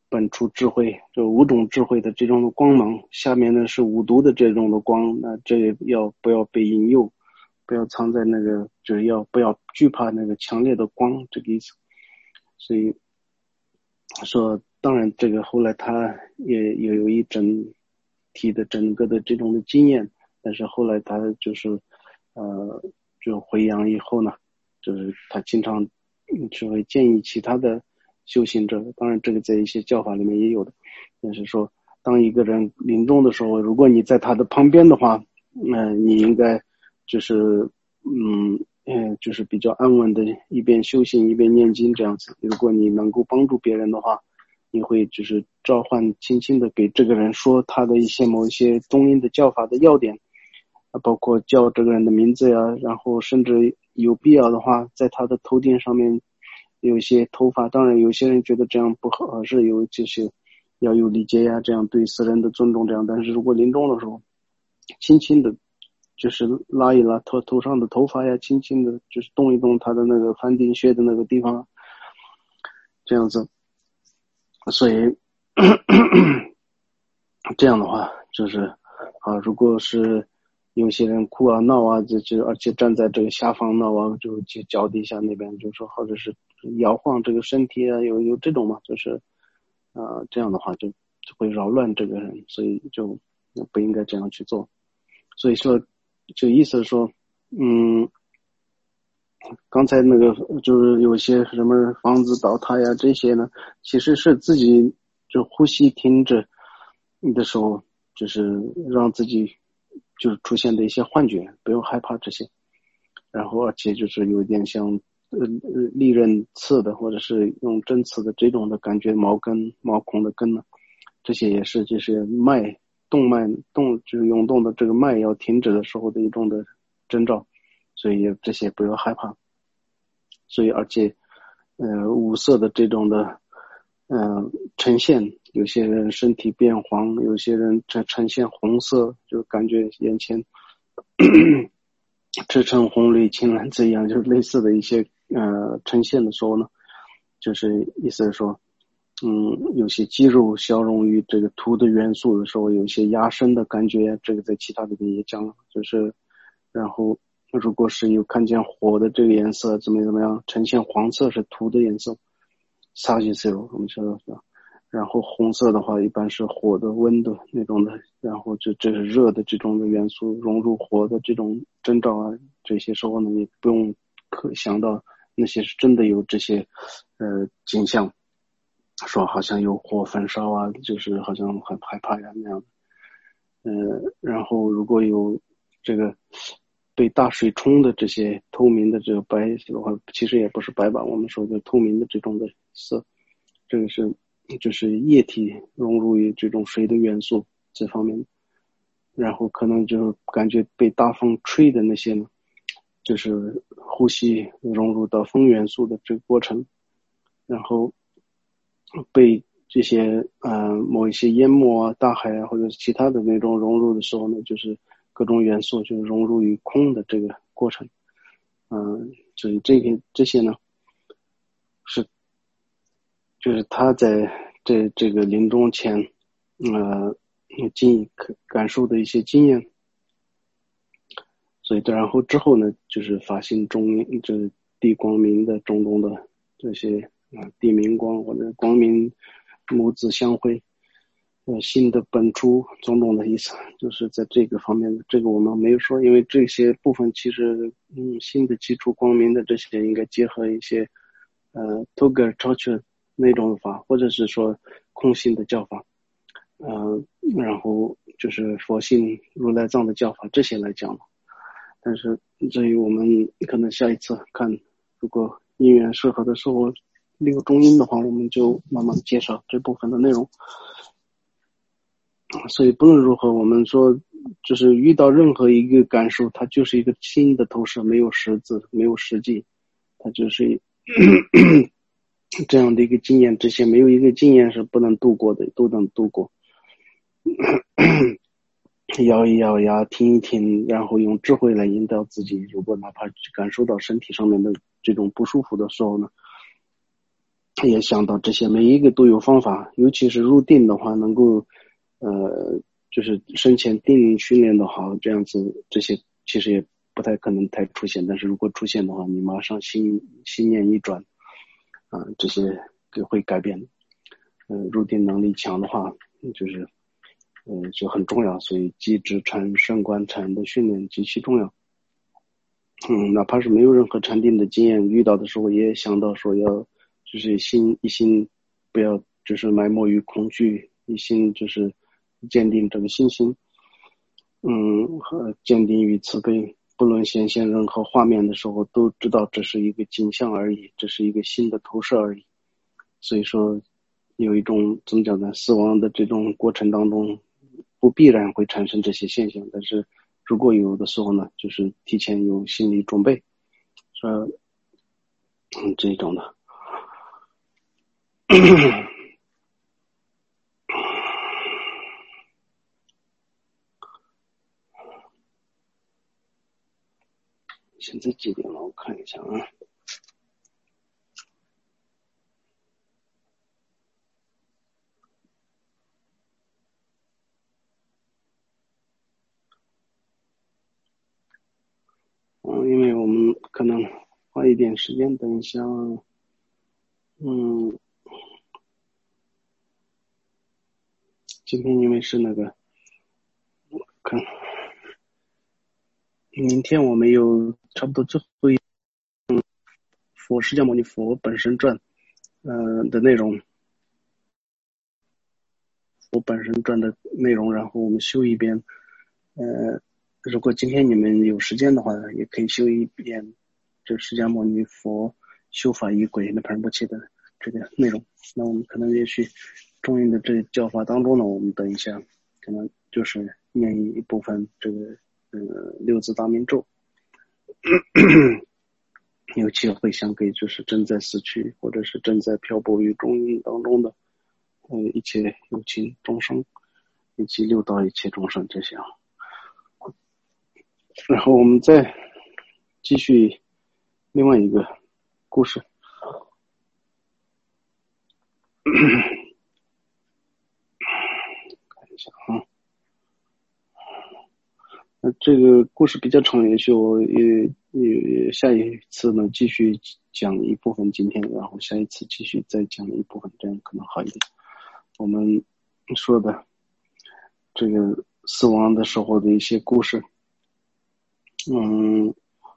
本出智慧，就五种智慧的这种的光芒，下面呢是五毒的这种的光，那这个要不要被引诱，不要藏在那个，就是要不要惧怕那个强烈的光，这个意思。所以说，当然这个后来他也也有一整体的整个的这种的经验，但是后来他就是呃就回阳以后呢，就是他经常就会建议其他的修行者，当然这个在一些教法里面也有的，但是说当一个人临终的时候，如果你在他的旁边的话，那、呃、你应该就是嗯嗯就是比较安稳的一边修行一边念经这样子。如果你能够帮助别人的话，你会就是召唤轻轻的给这个人说他的一些某一些中阴的教法的要点，包括叫这个人的名字呀，然后甚至有必要的话在他的头顶上面有一些头发，当然有些人觉得这样不合适，有这些要有礼节呀，这样对死人的尊重这样，但是如果临终的时候轻轻的就是拉一拉头头上的头发呀，轻轻的就是动一动他的那个梵顶穴的那个地方，这样子。所以这样的话就是啊，如果是有些人哭啊闹啊，就就而且站在这个下方闹啊，就就脚底下那边就说，或者是摇晃这个身体啊，有有这种嘛，就是啊、呃、这样的话就就会扰乱这个人，所以就不应该这样去做。所以说就意思是说嗯刚才那个就是有些什么房子倒塌呀这些呢，其实是自己就呼吸停止的时候，就是让自己就是出现的一些幻觉，不用害怕这些。然后而且就是有点像呃利刃刺的或者是用针刺的这种的感觉，毛根毛孔的根呢，这些也是就是脉动脉动就是涌动的这个脉要停止的时候的一种的征兆，所以这些不要害怕。所以而且呃五色的这种的呃呈现，有些人身体变黄，有些人呈呈现红色，就感觉眼前赤橙红绿青蓝这样，就是类似的一些呃呈现的时候呢，就是意思是说嗯有些肌肉消融于这个土的元素的时候，有些压身的感觉，这个在其他的地方也讲了，就是然后如果是有看见火的这个颜色怎么怎么样，呈现黄色是土的颜色，杀气色我们说的是吧？然后红色的话一般是火的温度那种的，然后这这是热的这种的元素融入火的这种征兆啊，这些时候呢你不用可想到那些是真的有这些呃景象，说好像有火焚烧啊，就是好像很害怕呀那样的。呃，然后如果有这个被大水冲的这些透明的这个白的话，其实也不是白吧，我们说的透明的这种的色，这个是就是液体融入于这种水的元素这方面，然后可能就感觉被大风吹的那些呢，就是呼吸融入到风元素的这个过程，然后被这些呃某一些淹没啊、大海啊或者其他的那种融入的时候呢，就是各种元素就融入于空的这个过程，嗯、呃，所以这个这些呢是就是他在这这个临终前呃经感受的一些经验，所以然后之后呢就是发现中就是地光明的种种的这些啊、呃、地明光或者光明母子相会，呃心的本初种种的意思，就是在这个方面的，这个我们没有说，因为这些部分其实嗯心的基础光明的这些应该结合一些呃 Toger Torture 那种法，或者是说空性的教法，呃然后就是佛性如来藏的教法这些来讲，但是至于我们可能下一次看，如果因缘适合的时候六中音的话，我们就慢慢介绍这部分的内容。所以不论如何，我们说就是遇到任何一个感受，它就是一个新的投射，没有实质，没有实际，它就是这样的一个经验，这些没有一个经验是不能度过的，都能度过。咬一咬牙，听一听，然后用智慧来引导自己。如果哪怕感受到身体上面的这种不舒服的时候呢， 也想到这些，每一个都有方法，尤其是入定的话，能够呃，就是生前定力训练的好，这样子这些其实也不太可能太出现，但是如果出现的话，你马上心心念一转啊、呃，这些会改变。嗯、呃，入定能力强的话，就是嗯、呃、就很重要，所以机制禅、圣观禅的训练极其重要。嗯，哪怕是没有任何禅定的经验，遇到的时候也想到说要，就是心一心不要就是埋没于恐惧，一心就是坚定这个信心，嗯，和坚定于慈悲，不论显现任何画面的时候，都知道这是一个景象而已，这是一个新的投射而已。所以说，有一种怎么讲呢？死亡的这种过程当中，不必然会产生这些现象，但是如果有的时候呢，就是提前有心理准备，说嗯这种的。现在几点了？我看一下啊。嗯，因为我们可能花一点时间，等一下，嗯，今天因为是那个，看，明天我们有差不多最后一佛释迦牟尼佛本身传，呃的内容，佛本身传的内容，然后我们修一遍，呃，如果今天你们有时间的话，也可以修一遍这释迦牟尼佛修法仪轨那盘不切的这个内容。那我们可能也许中印的这教法当中呢，我们等一下可能就是念一部分这个呃六字大明咒，尤其会想给就是正在死去或者是正在漂泊于中印当中的呃一切有情众生，以及六道一切众生这些。然后我们再继续另外一个故事。看一下啊，那这个故事比较长，也许我也也下一次呢继续讲一部分今天，然后下一次继续再讲一部分，这样可能好一点。我们说的这个死亡的时候的一些故事，嗯，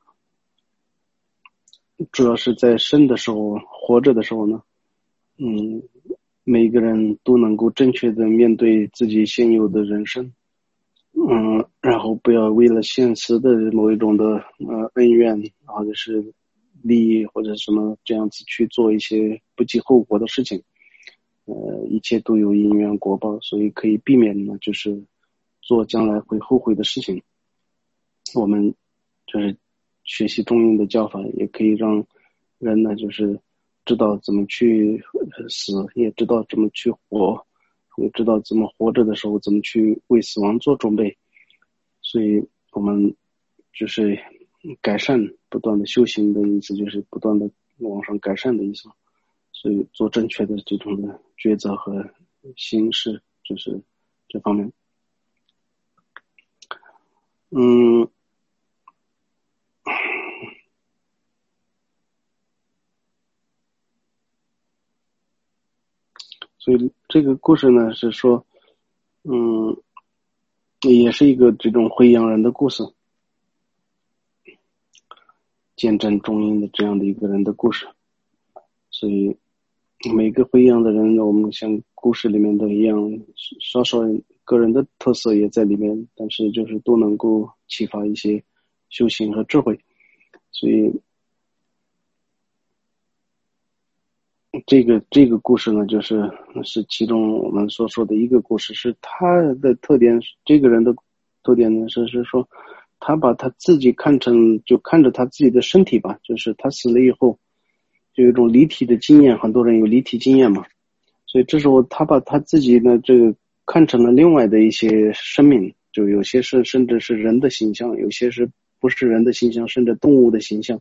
主要是在生的时候，活着的时候呢，嗯，每个人都能够正确的面对自己现有的人生，嗯，然后不要为了现实的某一种的呃恩怨，或者是利益或者什么这样子去做一些不计后果的事情，呃，一切都有因缘果报，所以可以避免呢，就是做将来会后悔的事情。我们就是学习中印的教法，也可以让人呢，就是知道怎么去死，也知道怎么去活，也知道怎么活着的时候怎么去为死亡做准备。所以我们就是改善，不断的修行的意思，就是不断的往上改善的意思。所以做正确的这种的抉择和形式，就是这方面。嗯。所以这个故事呢是说，嗯，也是一个这种回阳人的故事，见证中阴的这样的一个人的故事。所以每个回阳的人，我们像故事里面的一样，稍稍个人的特色也在里面，但是就是都能够启发一些修行和智慧。所以这个这个故事呢，就是是其中我们所说的一个故事，是他的特点，这个人的特点呢是是说，他把他自己看成就看着他自己的身体吧，就是他死了以后，就有一种离体的经验，很多人有离体经验嘛，所以这时候他把他自己呢这个看成了另外的一些生命，就有些是甚至是人的形象，有些是不是人的形象，甚至动物的形象。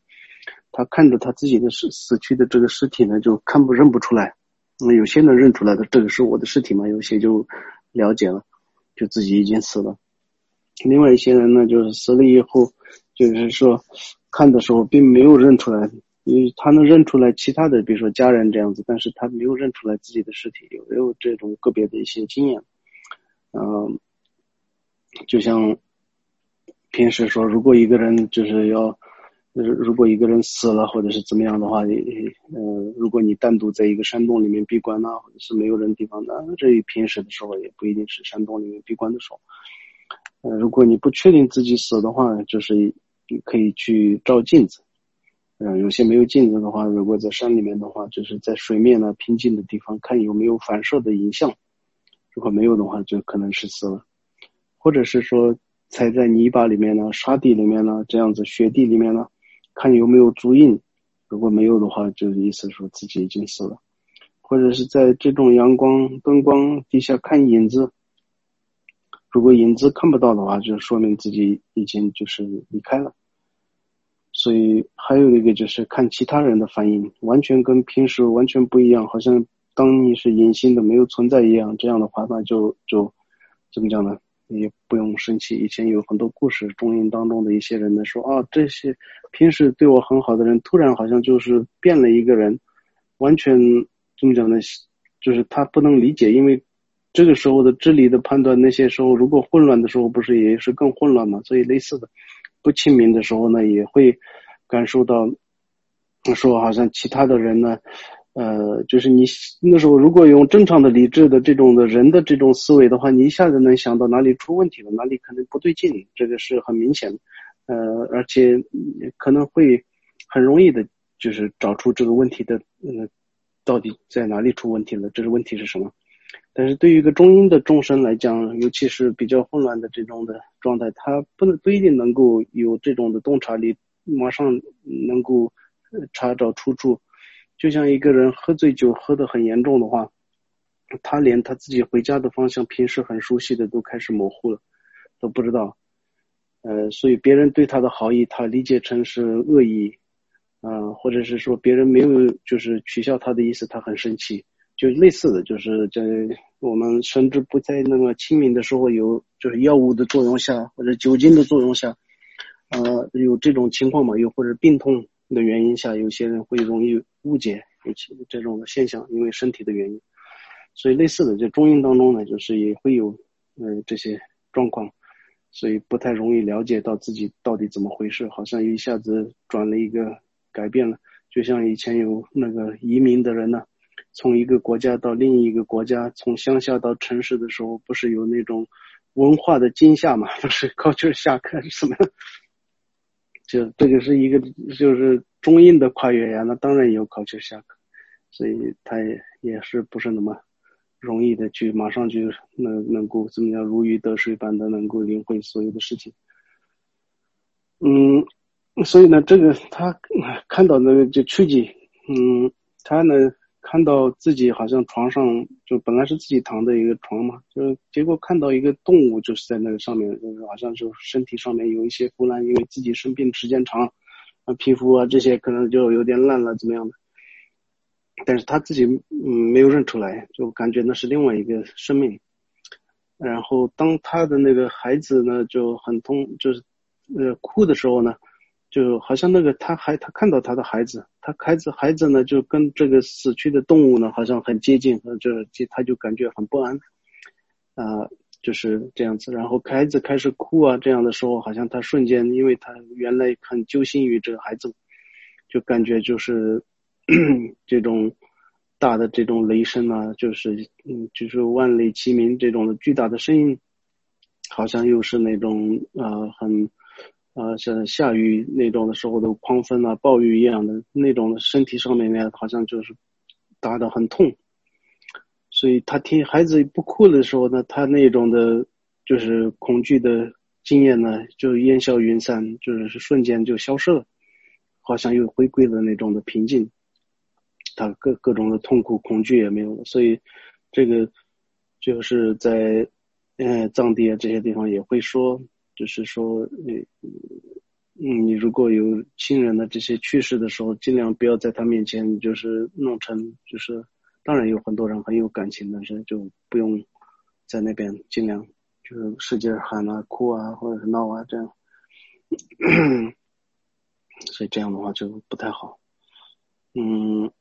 他看着他自己的死死去的这个尸体呢，就看不认不出来。那有些人认出来的，这个是我的尸体嘛，有些就了解了，就自己已经死了。另外一些人呢，就是死了以后，就是说看的时候并没有认出来，因为他能认出来其他的，比如说家人这样子，但是他没有认出来自己的尸体。有没有这种个别的一些经验？嗯、呃，就像平时说，如果一个人就是要，如果一个人死了或者是怎么样的话，呃，如果你单独在一个山洞里面闭关呐、啊，或者是没有人地方的，这平时的时候也不一定是山洞里面闭关的时候。呃，如果你不确定自己死的话，就是你可以去照镜子。嗯、呃，有些没有镜子的话，如果在山里面的话，就是在水面呢平静的地方看有没有反射的影像。如果没有的话，就可能是死了。或者是说踩在泥巴里面呢、沙地里面呢、这样子雪地里面呢，看有没有足印。如果没有的话，就意思说自己已经死了。或者是在这种阳光灯光底下看影子。如果影子看不到的话，就说明自己已经就是离开了。所以还有一个就是看其他人的反应，完全跟平时完全不一样，好像当你是隐形的没有存在一样，这样的话那就就怎么讲呢，也不用生气。以前有很多故事，中印当中的一些人呢说啊，这些平时对我很好的人突然好像就是变了一个人，完全怎么讲呢，就是他不能理解。因为这个时候的智力的判断，那些时候如果混乱的时候不是也是更混乱吗？所以类似的不清明的时候呢，也会感受到说好像其他的人呢，呃，就是你那时候如果用正常的理智的这种的人的这种思维的话，你一下子能想到哪里出问题了，哪里可能不对劲，这个是很明显的。呃，而且可能会很容易的就是找出这个问题的呃到底在哪里出问题了，这个问题是什么。但是对于一个中阴的众生来讲，尤其是比较混乱的这种的状态，他不能不一定能够有这种的洞察力，马上能够查找出处。就像一个人喝醉酒喝得很严重的话，他连他自己回家的方向平时很熟悉的都开始模糊了，都不知道。呃，所以别人对他的好意，他理解成是恶意，啊、呃，或者是说别人没有就是取笑他的意思，他很生气。就类似的，就是在我们神志不在那么清明的时候，有就是药物的作用下或者酒精的作用下，呃，有这种情况嘛？又或者病痛的原因下，有些人会容易误解有这种的现象，因为身体的原因。所以类似的，在中阴当中呢，就是也会有呃这些状况，所以不太容易了解到自己到底怎么回事，好像一下子转了一个改变了，就像以前有那个移民的人呢。从一个国家到另一个国家，从乡下到城市的时候，不是有那种文化的惊吓嘛？不是 culture shock 什么？就这个是一个就是中印的跨越呀，那当然也有 culture shock， 所以他也也是不是那么容易的去马上就能能够怎么样如鱼得水般的能够领会所有的事情。嗯，所以呢，这个他看到那个就曲吉，嗯，他呢。看到自己好像床上就本来是自己躺的一个床嘛，就结果看到一个动物就是在那个上面，就是好像就身体上面有一些腐烂，因为自己生病时间长，啊皮肤啊这些可能就有点烂了怎么样的，但是他自己嗯没有认出来，就感觉那是另外一个生命。然后当他的那个孩子呢就很痛，就是呃哭的时候呢。就好像那个他还他看到他的孩子，他孩子孩子呢就跟这个死去的动物呢好像很接近，就他就感觉很不安，啊、呃，就是这样子。然后孩子开始哭啊，这样的时候，好像他瞬间，因为他原来很揪心于这个孩子，就感觉就是这种大的这种雷声啊，就是嗯，就是万雷齐鸣这种的巨大的声音，好像又是那种呃很。啊、呃，像下雨那种的时候的狂风啊、暴雨一样的那种的身体上面呢，好像就是打得很痛。所以他听孩子不哭的时候呢，他那种的，就是恐惧的经验呢，就烟消云散，就是瞬间就消失了，好像又回归了那种的平静。他各各种的痛苦、恐惧也没有了。所以这个就是在呃藏地啊这些地方也会说。就是说，呃， 嗯，你如果有亲人的这些去世的时候，尽量不要在他面前就是弄成就是，当然有很多人很有感情，但是就不用在那边尽量就是使劲喊啊、哭啊，或者是闹啊这样，所以这样的话就不太好。嗯，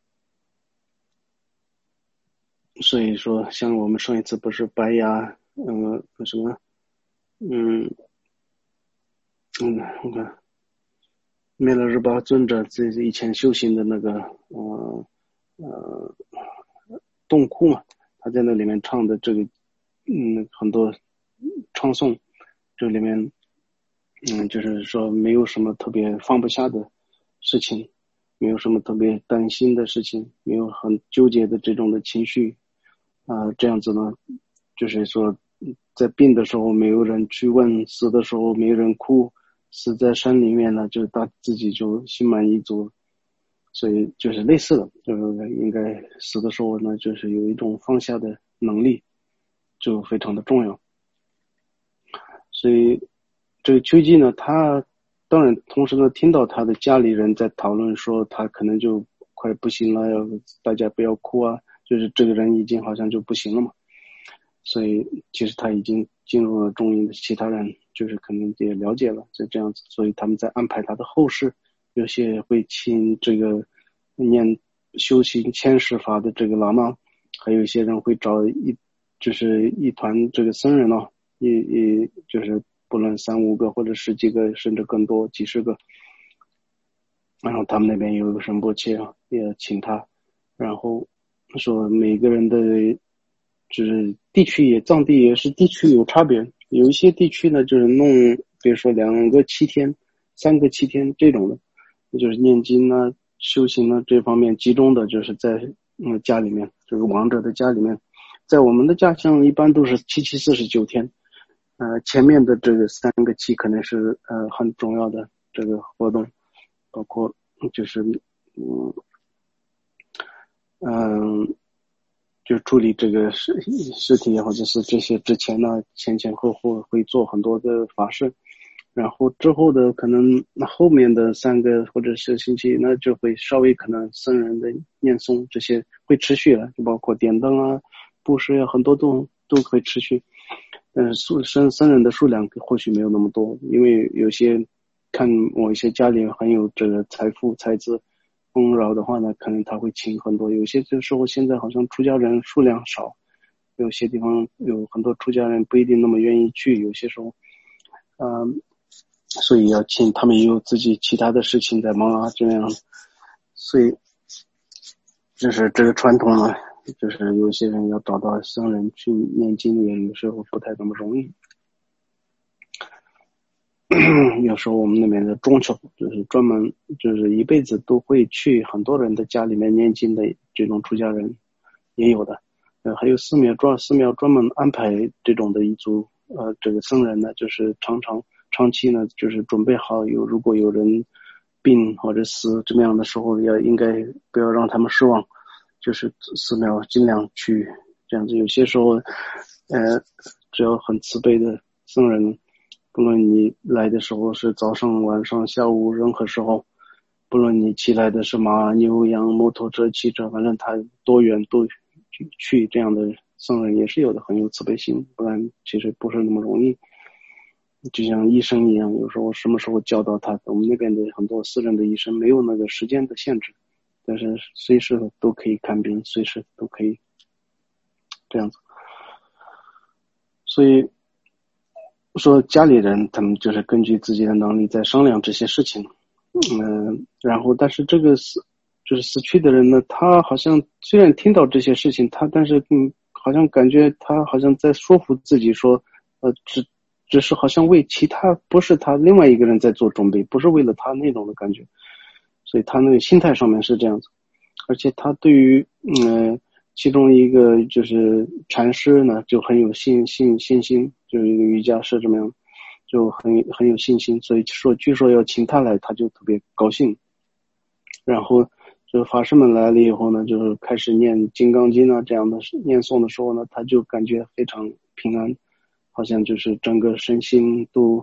所以说像我们上一次不是白牙，嗯、呃，什么，嗯嗯，我看弥勒日巴尊者自己以前修行的那个，呃呃洞窟嘛，他在那里面唱的这个，嗯，很多唱诵，这里面，嗯，就是说没有什么特别放不下的事情，没有什么特别担心的事情，没有很纠结的这种的情绪，啊、呃，这样子呢，就是说在病的时候没有人去问，死的时候没有人哭，死在山里面呢，就他自己就心满意足，所以就是类似的，就是应该死的时候呢，就是有一种放下的能力，就非常的重要。所以这个秋季呢，他当然同时呢，听到他的家里人在讨论说他可能就快不行了，要大家不要哭啊，就是这个人已经好像就不行了嘛。所以其实他已经进入了中医的其他人就是可能也了解了，就这样子，所以他们在安排他的后事，有些会请这个念修行千世法的这个喇嘛，还有一些人会找一就是一团这个僧人哦，一一就是不论三五个或者十几个甚至更多几十个，然后他们那边有一个仁波切啊，也请他，然后说每个人的就是地区也藏地也是地区有差别，有一些地区呢就是弄比如说两个七天三个七天这种的，就是念经啊修行啊这方面集中的，就是在嗯家里面这个亡者的家里面，在我们的家乡一般都是七七四十九天，呃前面的这个三个七可能是呃很重要的这个活动，包括就是嗯嗯，就处理这个尸尸体或者是这些之前呢，前前后后会做很多的法事，然后之后的可能那后面的三个或者是星期，那就会稍微可能僧人的念诵这些会持续了，就包括点灯啊、布施啊，很多都都会持续。但是数僧僧人的数量或许没有那么多，因为有些看某一些家里很有这个财富财资丰饶的话呢，可能他会请很多。有些时候现在好像出家人数量少，有些地方有很多出家人不一定那么愿意去，有些时候，嗯，所以要请他们也有自己其他的事情在忙啊，这样，所以就是这个传统呢，就是有些人要找到僧人去念经，也有时候不太那么容易。有时候我们那边的中求就是专门就是一辈子都会去很多人的家里面念经的这种出家人也有的，呃，还有寺庙专寺庙专门安排这种的一族呃这个僧人呢，就是常常长期呢就是准备好有如果有人病或者死这么样的时候，要应该不要让他们失望，就是寺庙尽量去这样子。有些时候呃只要很慈悲的僧人，不论你来的时候是早上晚上下午任何时候，不论你骑来的是马牛羊摩托车汽车，反正他多远都去去，这样的僧人也是有的，很有慈悲心，不然其实不是那么容易。就像医生一样，有时候什么时候教导他，我们那边的很多私人的医生没有那个时间的限制，但是随时都可以看病，随时都可以这样子。所以说家里人他们就是根据自己的能力在商量这些事情，嗯、呃，然后但是这个死就是死去的人呢，他好像虽然听到这些事情，他但是嗯，好像感觉他好像在说服自己说，呃，只只是好像为其他不是他另外一个人在做准备，不是为了他那种的感觉，所以他那个心态上面是这样子，而且他对于嗯。呃其中一个就是禅师呢，就很有信信信心，就是一个瑜伽师这么样，就很很有信心，所以说据说要请他来，他就特别高兴。然后就法师们来了以后呢，就是开始念金刚经啊这样的念诵的时候呢，他就感觉非常平安，好像就是整个身心都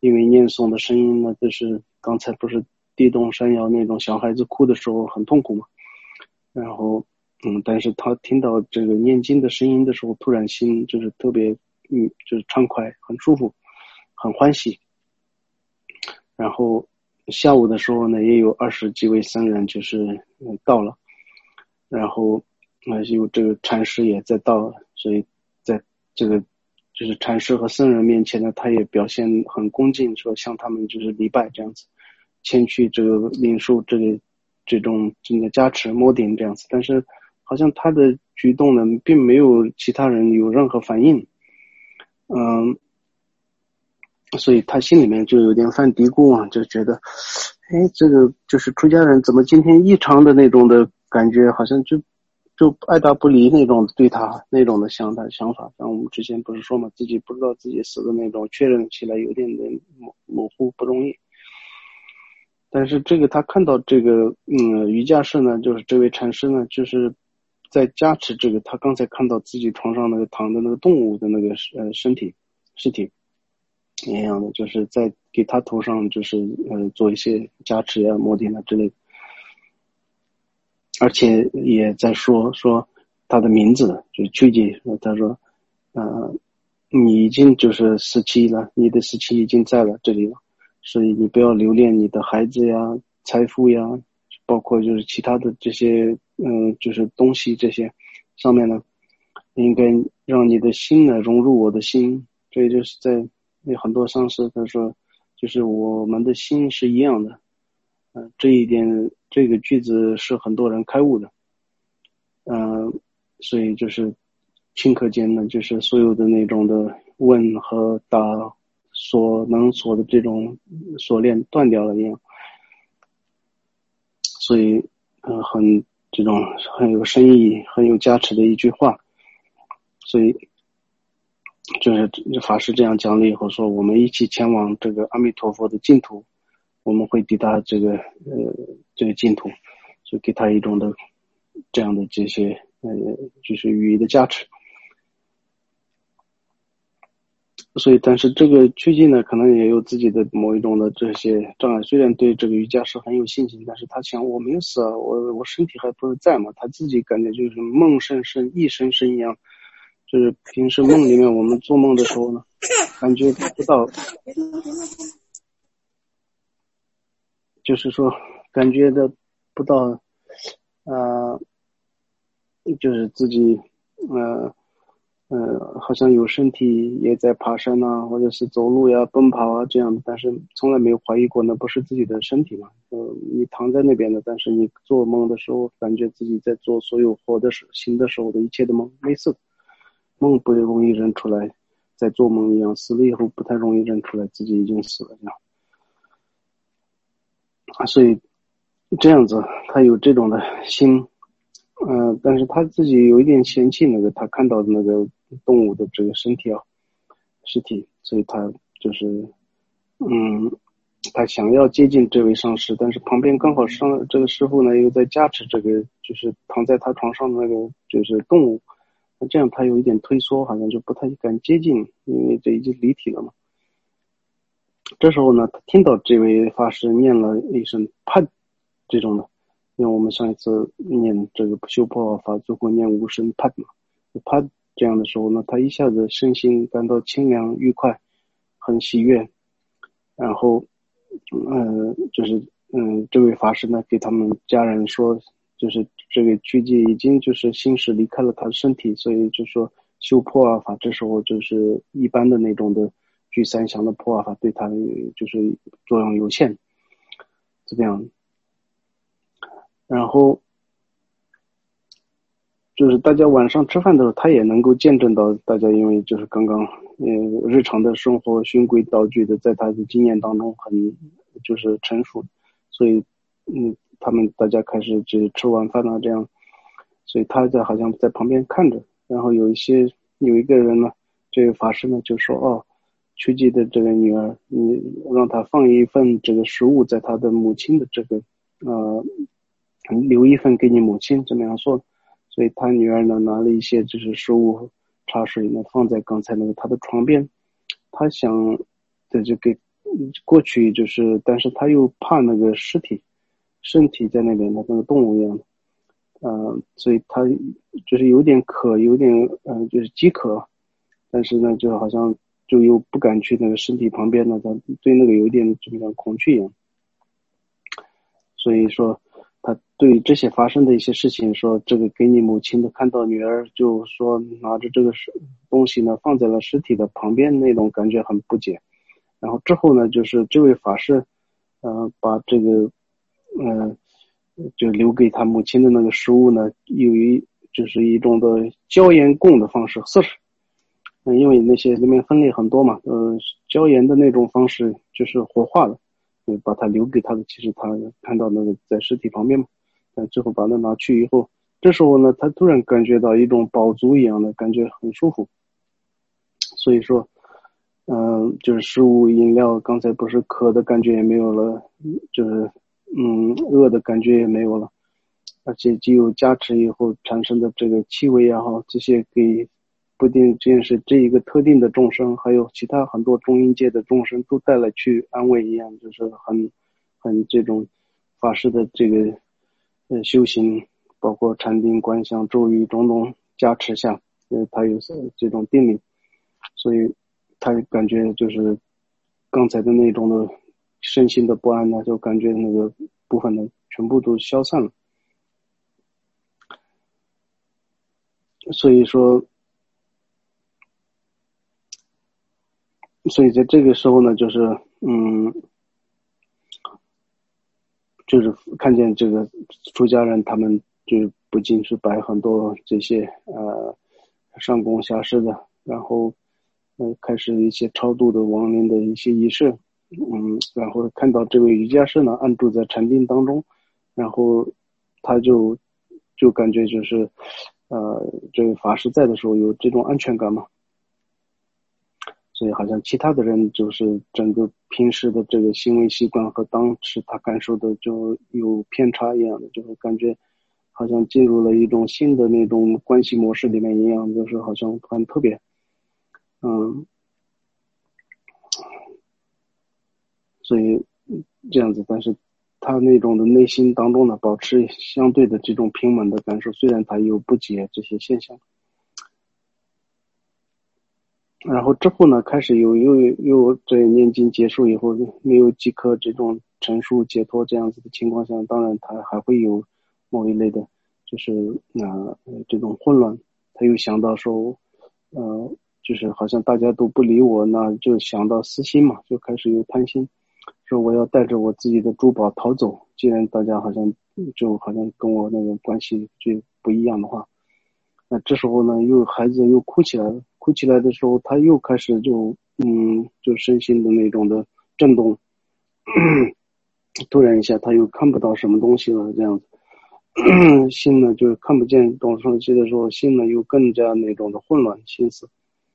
因为念诵的声音呢，就是刚才不是地动山摇那种小孩子哭的时候很痛苦嘛，然后嗯，但是他听到这个念经的声音的时候，突然心就是特别嗯，就是畅快，很舒服，很欢喜。然后下午的时候呢，也有二十几位僧人就是嗯到了，然后呃有这个禅师也在到了，所以在这个就是禅师和僧人面前呢，他也表现很恭敬，说向他们就是礼拜这样子，前去这个领受这个这种这个加持摸顶这样子，但是好像他的举动呢，并没有其他人有任何反应，嗯。所以他心里面就有点犯嘀咕啊，就觉得，哎，这个就是出家人怎么今天异常的那种的感觉，好像就就爱答不理那种对他那种的想他想法。像我们之前不是说嘛，自己不知道自己死的那种，确认起来有点点模模糊不容易。但是这个他看到这个嗯瑜伽士呢，就是这位禅师呢，就是在加持这个他刚才看到自己床上那个躺的那个动物的那个呃身体尸体。一样的，就是在给他头上就是呃做一些加持呀、摩顶啊之类的，而且也在说说他的名字，就是曲吉，他说，呃，你已经就是十七了，你的十七已经在了这里了，所以你不要留恋你的孩子呀、财富呀，包括就是其他的这些嗯、呃、就是东西这些上面呢，应该让你的心呢融入我的心，这也就是在。有很多上师他说，就是我们的心是一样的，呃，这一点这个句子是很多人开悟的，嗯、呃，所以就是顷刻间呢，就是所有的那种的问和答所能所的这种锁链断掉了一样，所以呃很这种很有深意、很有价值的一句话，所以。就是法师这样讲了以后说，我们一起前往这个阿弥陀佛的净土，我们会抵达这个呃这个净土，就给他一种的这样的这些呃就是语义的加持。所以，但是这个趋近呢，可能也有自己的某一种的这些障碍。虽然对这个瑜伽是很有信心，但是他想我没有死啊，我我身体还不是在嘛，他自己感觉就是梦甚深，意甚深一样。就是平时梦里面我们做梦的时候呢，感觉不到，就是说感觉的不到，呃，就是自己呃呃好像有身体也在爬山啊，或者是走路呀、奔跑啊这样的，但是从来没有怀疑过那不是自己的身体嘛。呃，你躺在那边的，但是你做梦的时候，感觉自己在做所有活的时、行的时候的一切的梦，类似的。梦不容易认出来，在做梦一样，死了以后不太容易认出来自己已经死了这样。啊，所以这样子他有这种的心，呃，但是他自己有一点嫌弃那个他看到的那个动物的这个身体啊，尸体，所以他就是嗯，他想要接近这位上师，但是旁边刚好上这个师傅呢又在加持这个就是躺在他床上的那个就是动物。这样他有一点退缩，好像就不太敢接近，因为这已经离体了嘛。这时候呢，他听到这位法师念了一声“啪”这种的，因为我们上一次念这个修破法最后念五声“啪”嘛，“啪”这样的时候呢，他一下子身心感到清凉愉快，很喜悦。然后，嗯、呃，就是嗯，这位法师呢给他们家人说。就是这个躯体已经就是心识离开了他的身体，所以就说修破瓦法，这时候就是一般的那种的具三详的破瓦法对他就是作用有限，这样。然后就是大家晚上吃饭的时候，他也能够见证到大家，因为就是刚刚嗯日常的生活循规蹈矩的，在他的经验当中很就是成熟，所以嗯。他们大家开始就吃晚饭啊，这样，所以他在好像在旁边看着，然后有一些有一个人呢，这个法师呢就说哦，曲吉的这个女儿，你让他放一份这个食物在他的母亲的这个呃，留一份给你母亲，这么样说，所以他女儿呢拿了一些就是食物茶水呢放在刚才那个他的床边，他想这就给过去就是，但是他又怕那个尸体，身体在那边的那个动物一样的，呃，所以他就是有点渴，有点呃就是饥渴，但是呢，就好像就又不敢去那个身体旁边呢，他对那个有一点就像恐惧一样。所以说，他对于这些发生的一些事情，说这个给你母亲的看到女儿，就说拿着这个东西呢放在了尸体的旁边，那种感觉很不解。然后之后呢，就是这位法师，呃，把这个，呃，就留给他母亲的那个食物呢，有一就是一种的椒盐供的方式，色是，嗯，因为那些里面分类很多嘛，呃，椒盐的那种方式就是活化的。就把它留给他的，其实他看到那个在尸体旁边嘛，但最后把它拿去以后，这时候呢，他突然感觉到一种饱足一样的感觉，很舒服。所以说，嗯、呃，就是食物饮料，刚才不是渴的感觉也没有了，就是嗯饿的感觉也没有了，而且只有加持以后产生的这个气味也好，这些给不定这件事这一个特定的众生，还有其他很多中阴界的众生都带来去安慰一样，就是很很这种法师的这个呃修行，包括禅定观想咒语种种加持下，呃他有这种定力，所以他感觉就是刚才的那种的身心的不安呢，就感觉那个部分呢全部都消散了。所以说所以在这个时候呢，就是嗯，就是看见这个出家人，他们就不仅是摆很多这些呃上供下施的，然后呃开始一些超度的亡灵的一些仪式，嗯，然后看到这位瑜伽师呢安住在禅定当中，然后他就就感觉就是呃这位法师在的时候有这种安全感嘛。所以好像其他的人就是整个平时的这个行为习惯和当时他感受的就有偏差一样的，就是感觉好像进入了一种新的那种关系模式里面一样，就是好像很特别，嗯，所以这样子，但是他那种的内心当中呢，保持相对的这种平稳的感受，虽然他有不解这些现象。然后之后呢，开始有又又在念经结束以后，没有即刻这种陈述解脱这样子的情况下，当然他还会有某一类的，就是呃这种混乱。他又想到说，呃，就是好像大家都不理我，那就想到私心嘛，就开始有贪心，说我要带着我自己的珠宝逃走。既然大家好像就好像跟我那个关系就不一样的话。那这时候呢，又孩子又哭起来了，哭起来的时候，他又开始就嗯，就身心的那种的震动，突然一下他又看不到什么东西了，这样子，心呢就是看不见东西的时候，心呢又更加那种的混乱心思。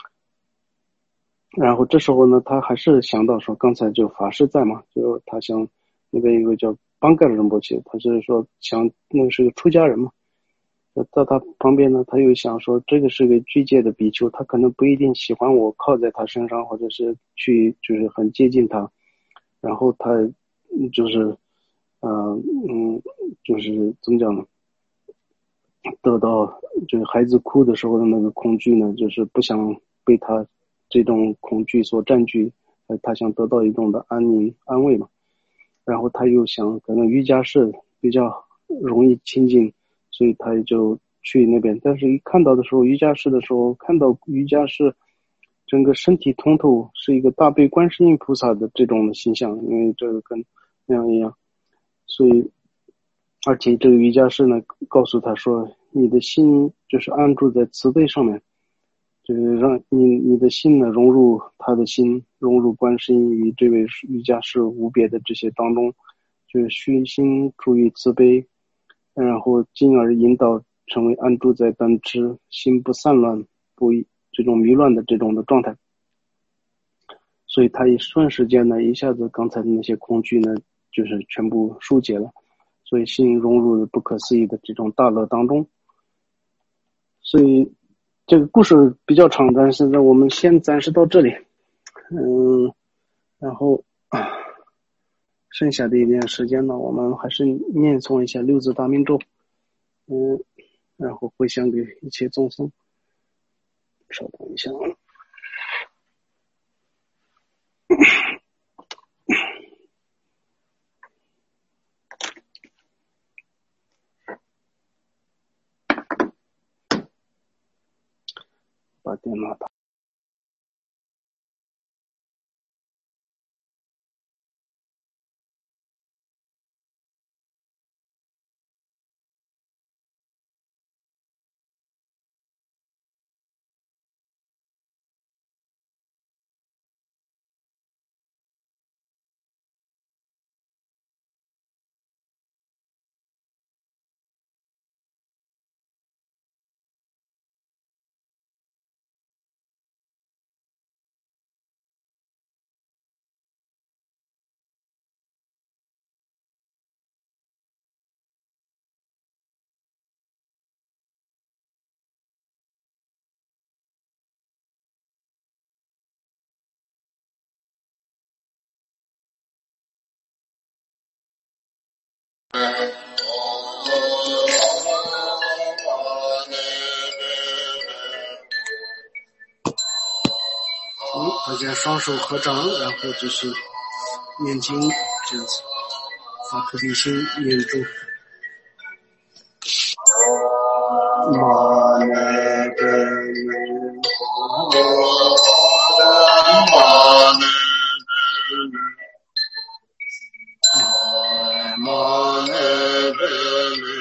然后这时候呢，他还是想到说，刚才就法师在嘛，就他想那边有个叫邦盖尔仁波切，他是说想那个是个出家人嘛。在他旁边呢，他又想说，这个是个具戒的比丘，他可能不一定喜欢我靠在他身上，或者是去就是很接近他。然后他就是，呃嗯，就是怎么讲呢？得到就是孩子哭的时候的那个恐惧呢，就是不想被他这种恐惧所占据，呃，他想得到一种的安宁安慰嘛。然后他又想可能瑜伽室比较容易亲近，所以他就去那边。但是一看到的时候，瑜伽室的时候，看到瑜伽室整个身体通透，是一个大悲观世音菩萨的这种形象，因为这个跟那样一样，所以而且这个瑜伽师呢告诉他说，你的心就是安住在慈悲上面，就是让你你的心呢融入他的心，融入观世音与这位瑜伽师无别的这些当中，就是虚心出于慈悲，然后进而引导成为安住在当知，心不散乱，不这种迷乱的这种的状态。所以他一瞬时间呢，一下子刚才的那些恐惧呢，就是全部疏解了，所以心融入了不可思议的这种大乐当中。所以这个故事比较长，但是呢，我们先暂时到这里。嗯，然后剩下的一点时间呢，我们还是念诵一下六字大明咒，嗯，然后回向给一切众生。稍等一下啊。把电脑打。好，大家双手合掌，然后就是念经，这样子发菩提心，念咒。玛呢呗咪吽，玛呢玛呢呗咪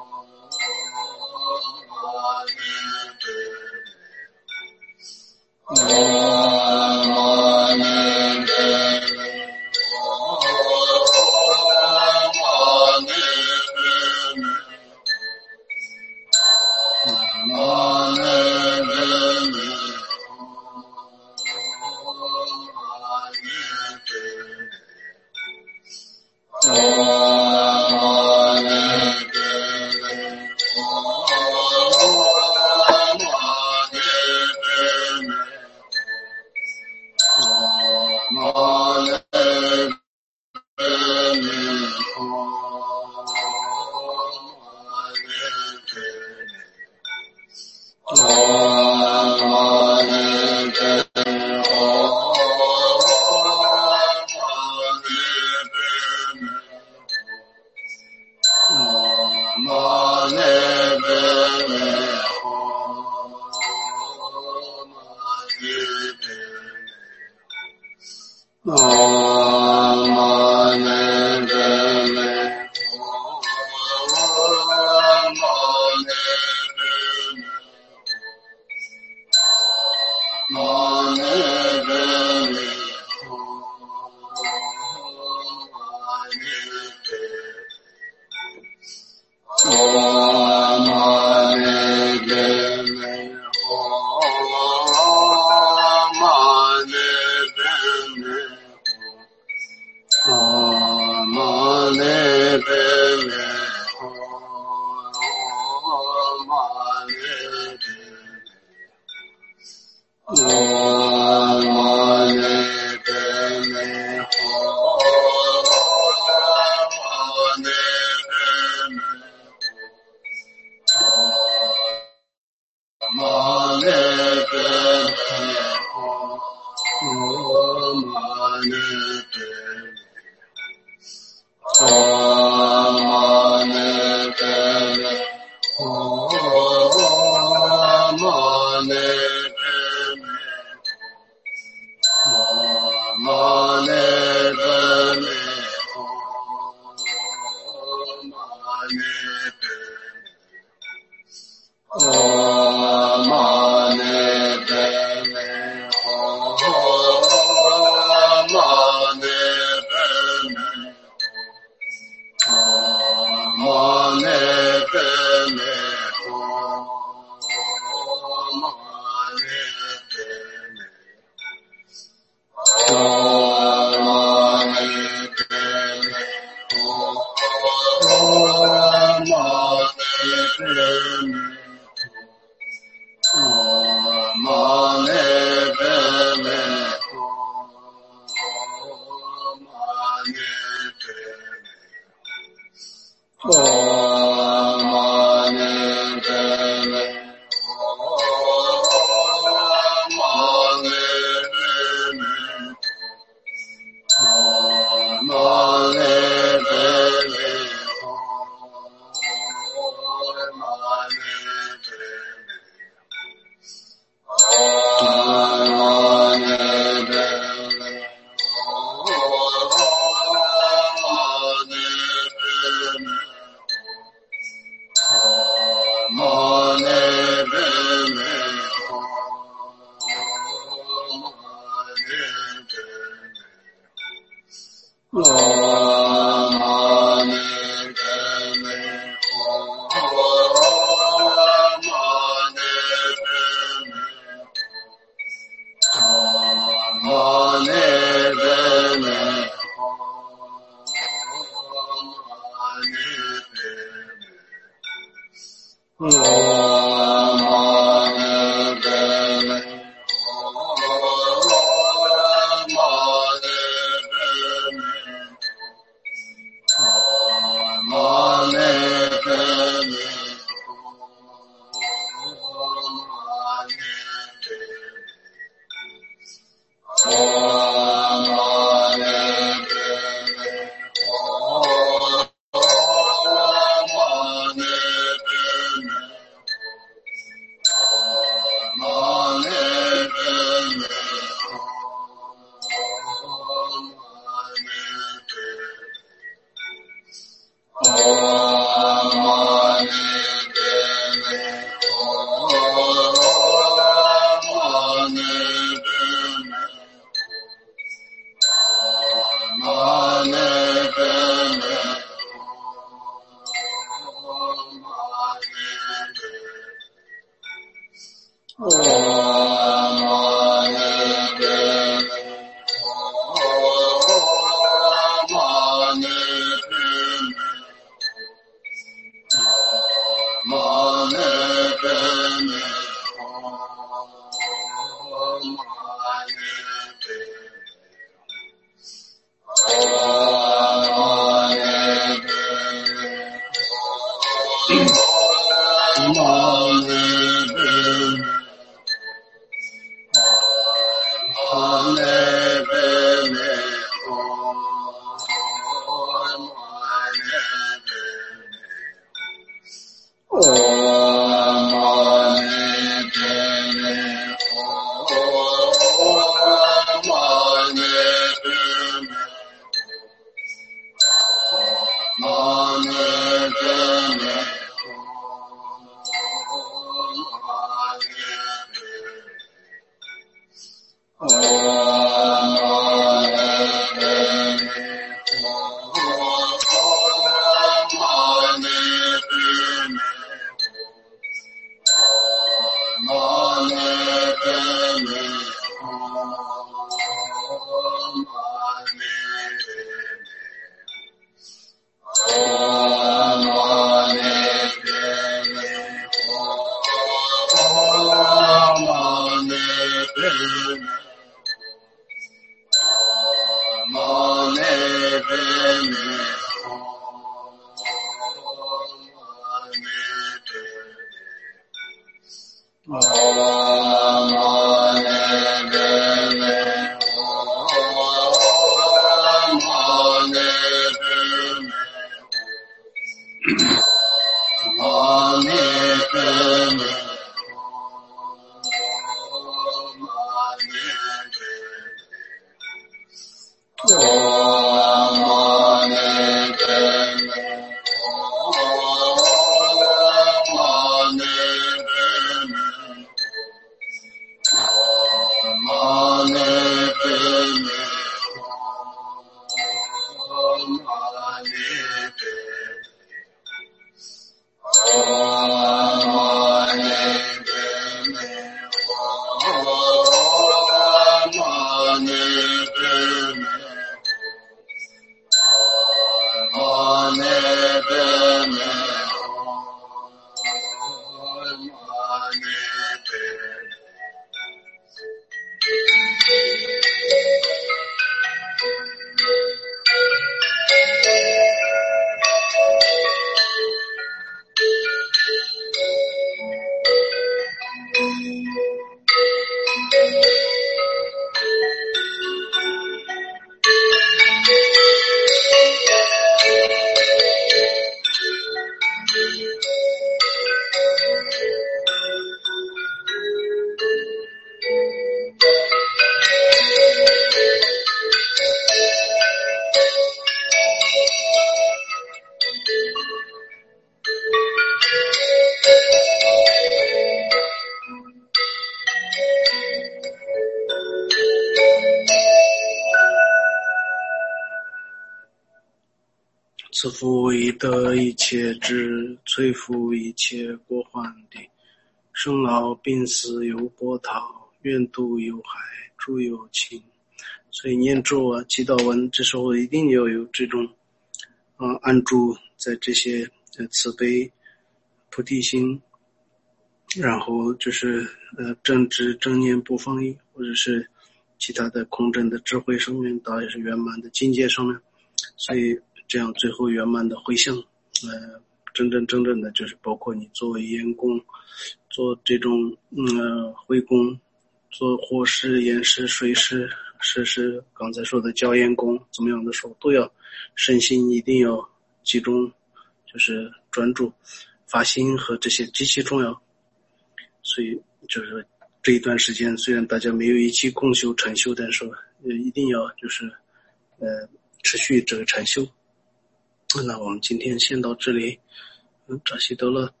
赐福唯得一切智，摧伏一切过患的，生老病死有波涛，愿度有海，诸有情。所以念咒啊，祈祷文，这时候一定要有这种啊、呃、安住在这些呃慈悲菩提心，然后就是呃正知正念不放逸，或者是其他的空正的智慧上面，到也是圆满的境界上面，所以这样最后圆满的回向，呃，真正真正的就是包括你作为员工，做这种嗯、呃、会工，做或是演示水师，是是刚才说的教员工，怎么样的时候都要身心一定要集中，就是专注，发心和这些极其重要。所以就是这一段时间，虽然大家没有一起共修禅修，但是呃一定要就是呃持续这个禅修。那我们今天先到这里，嗯，扎西德勒。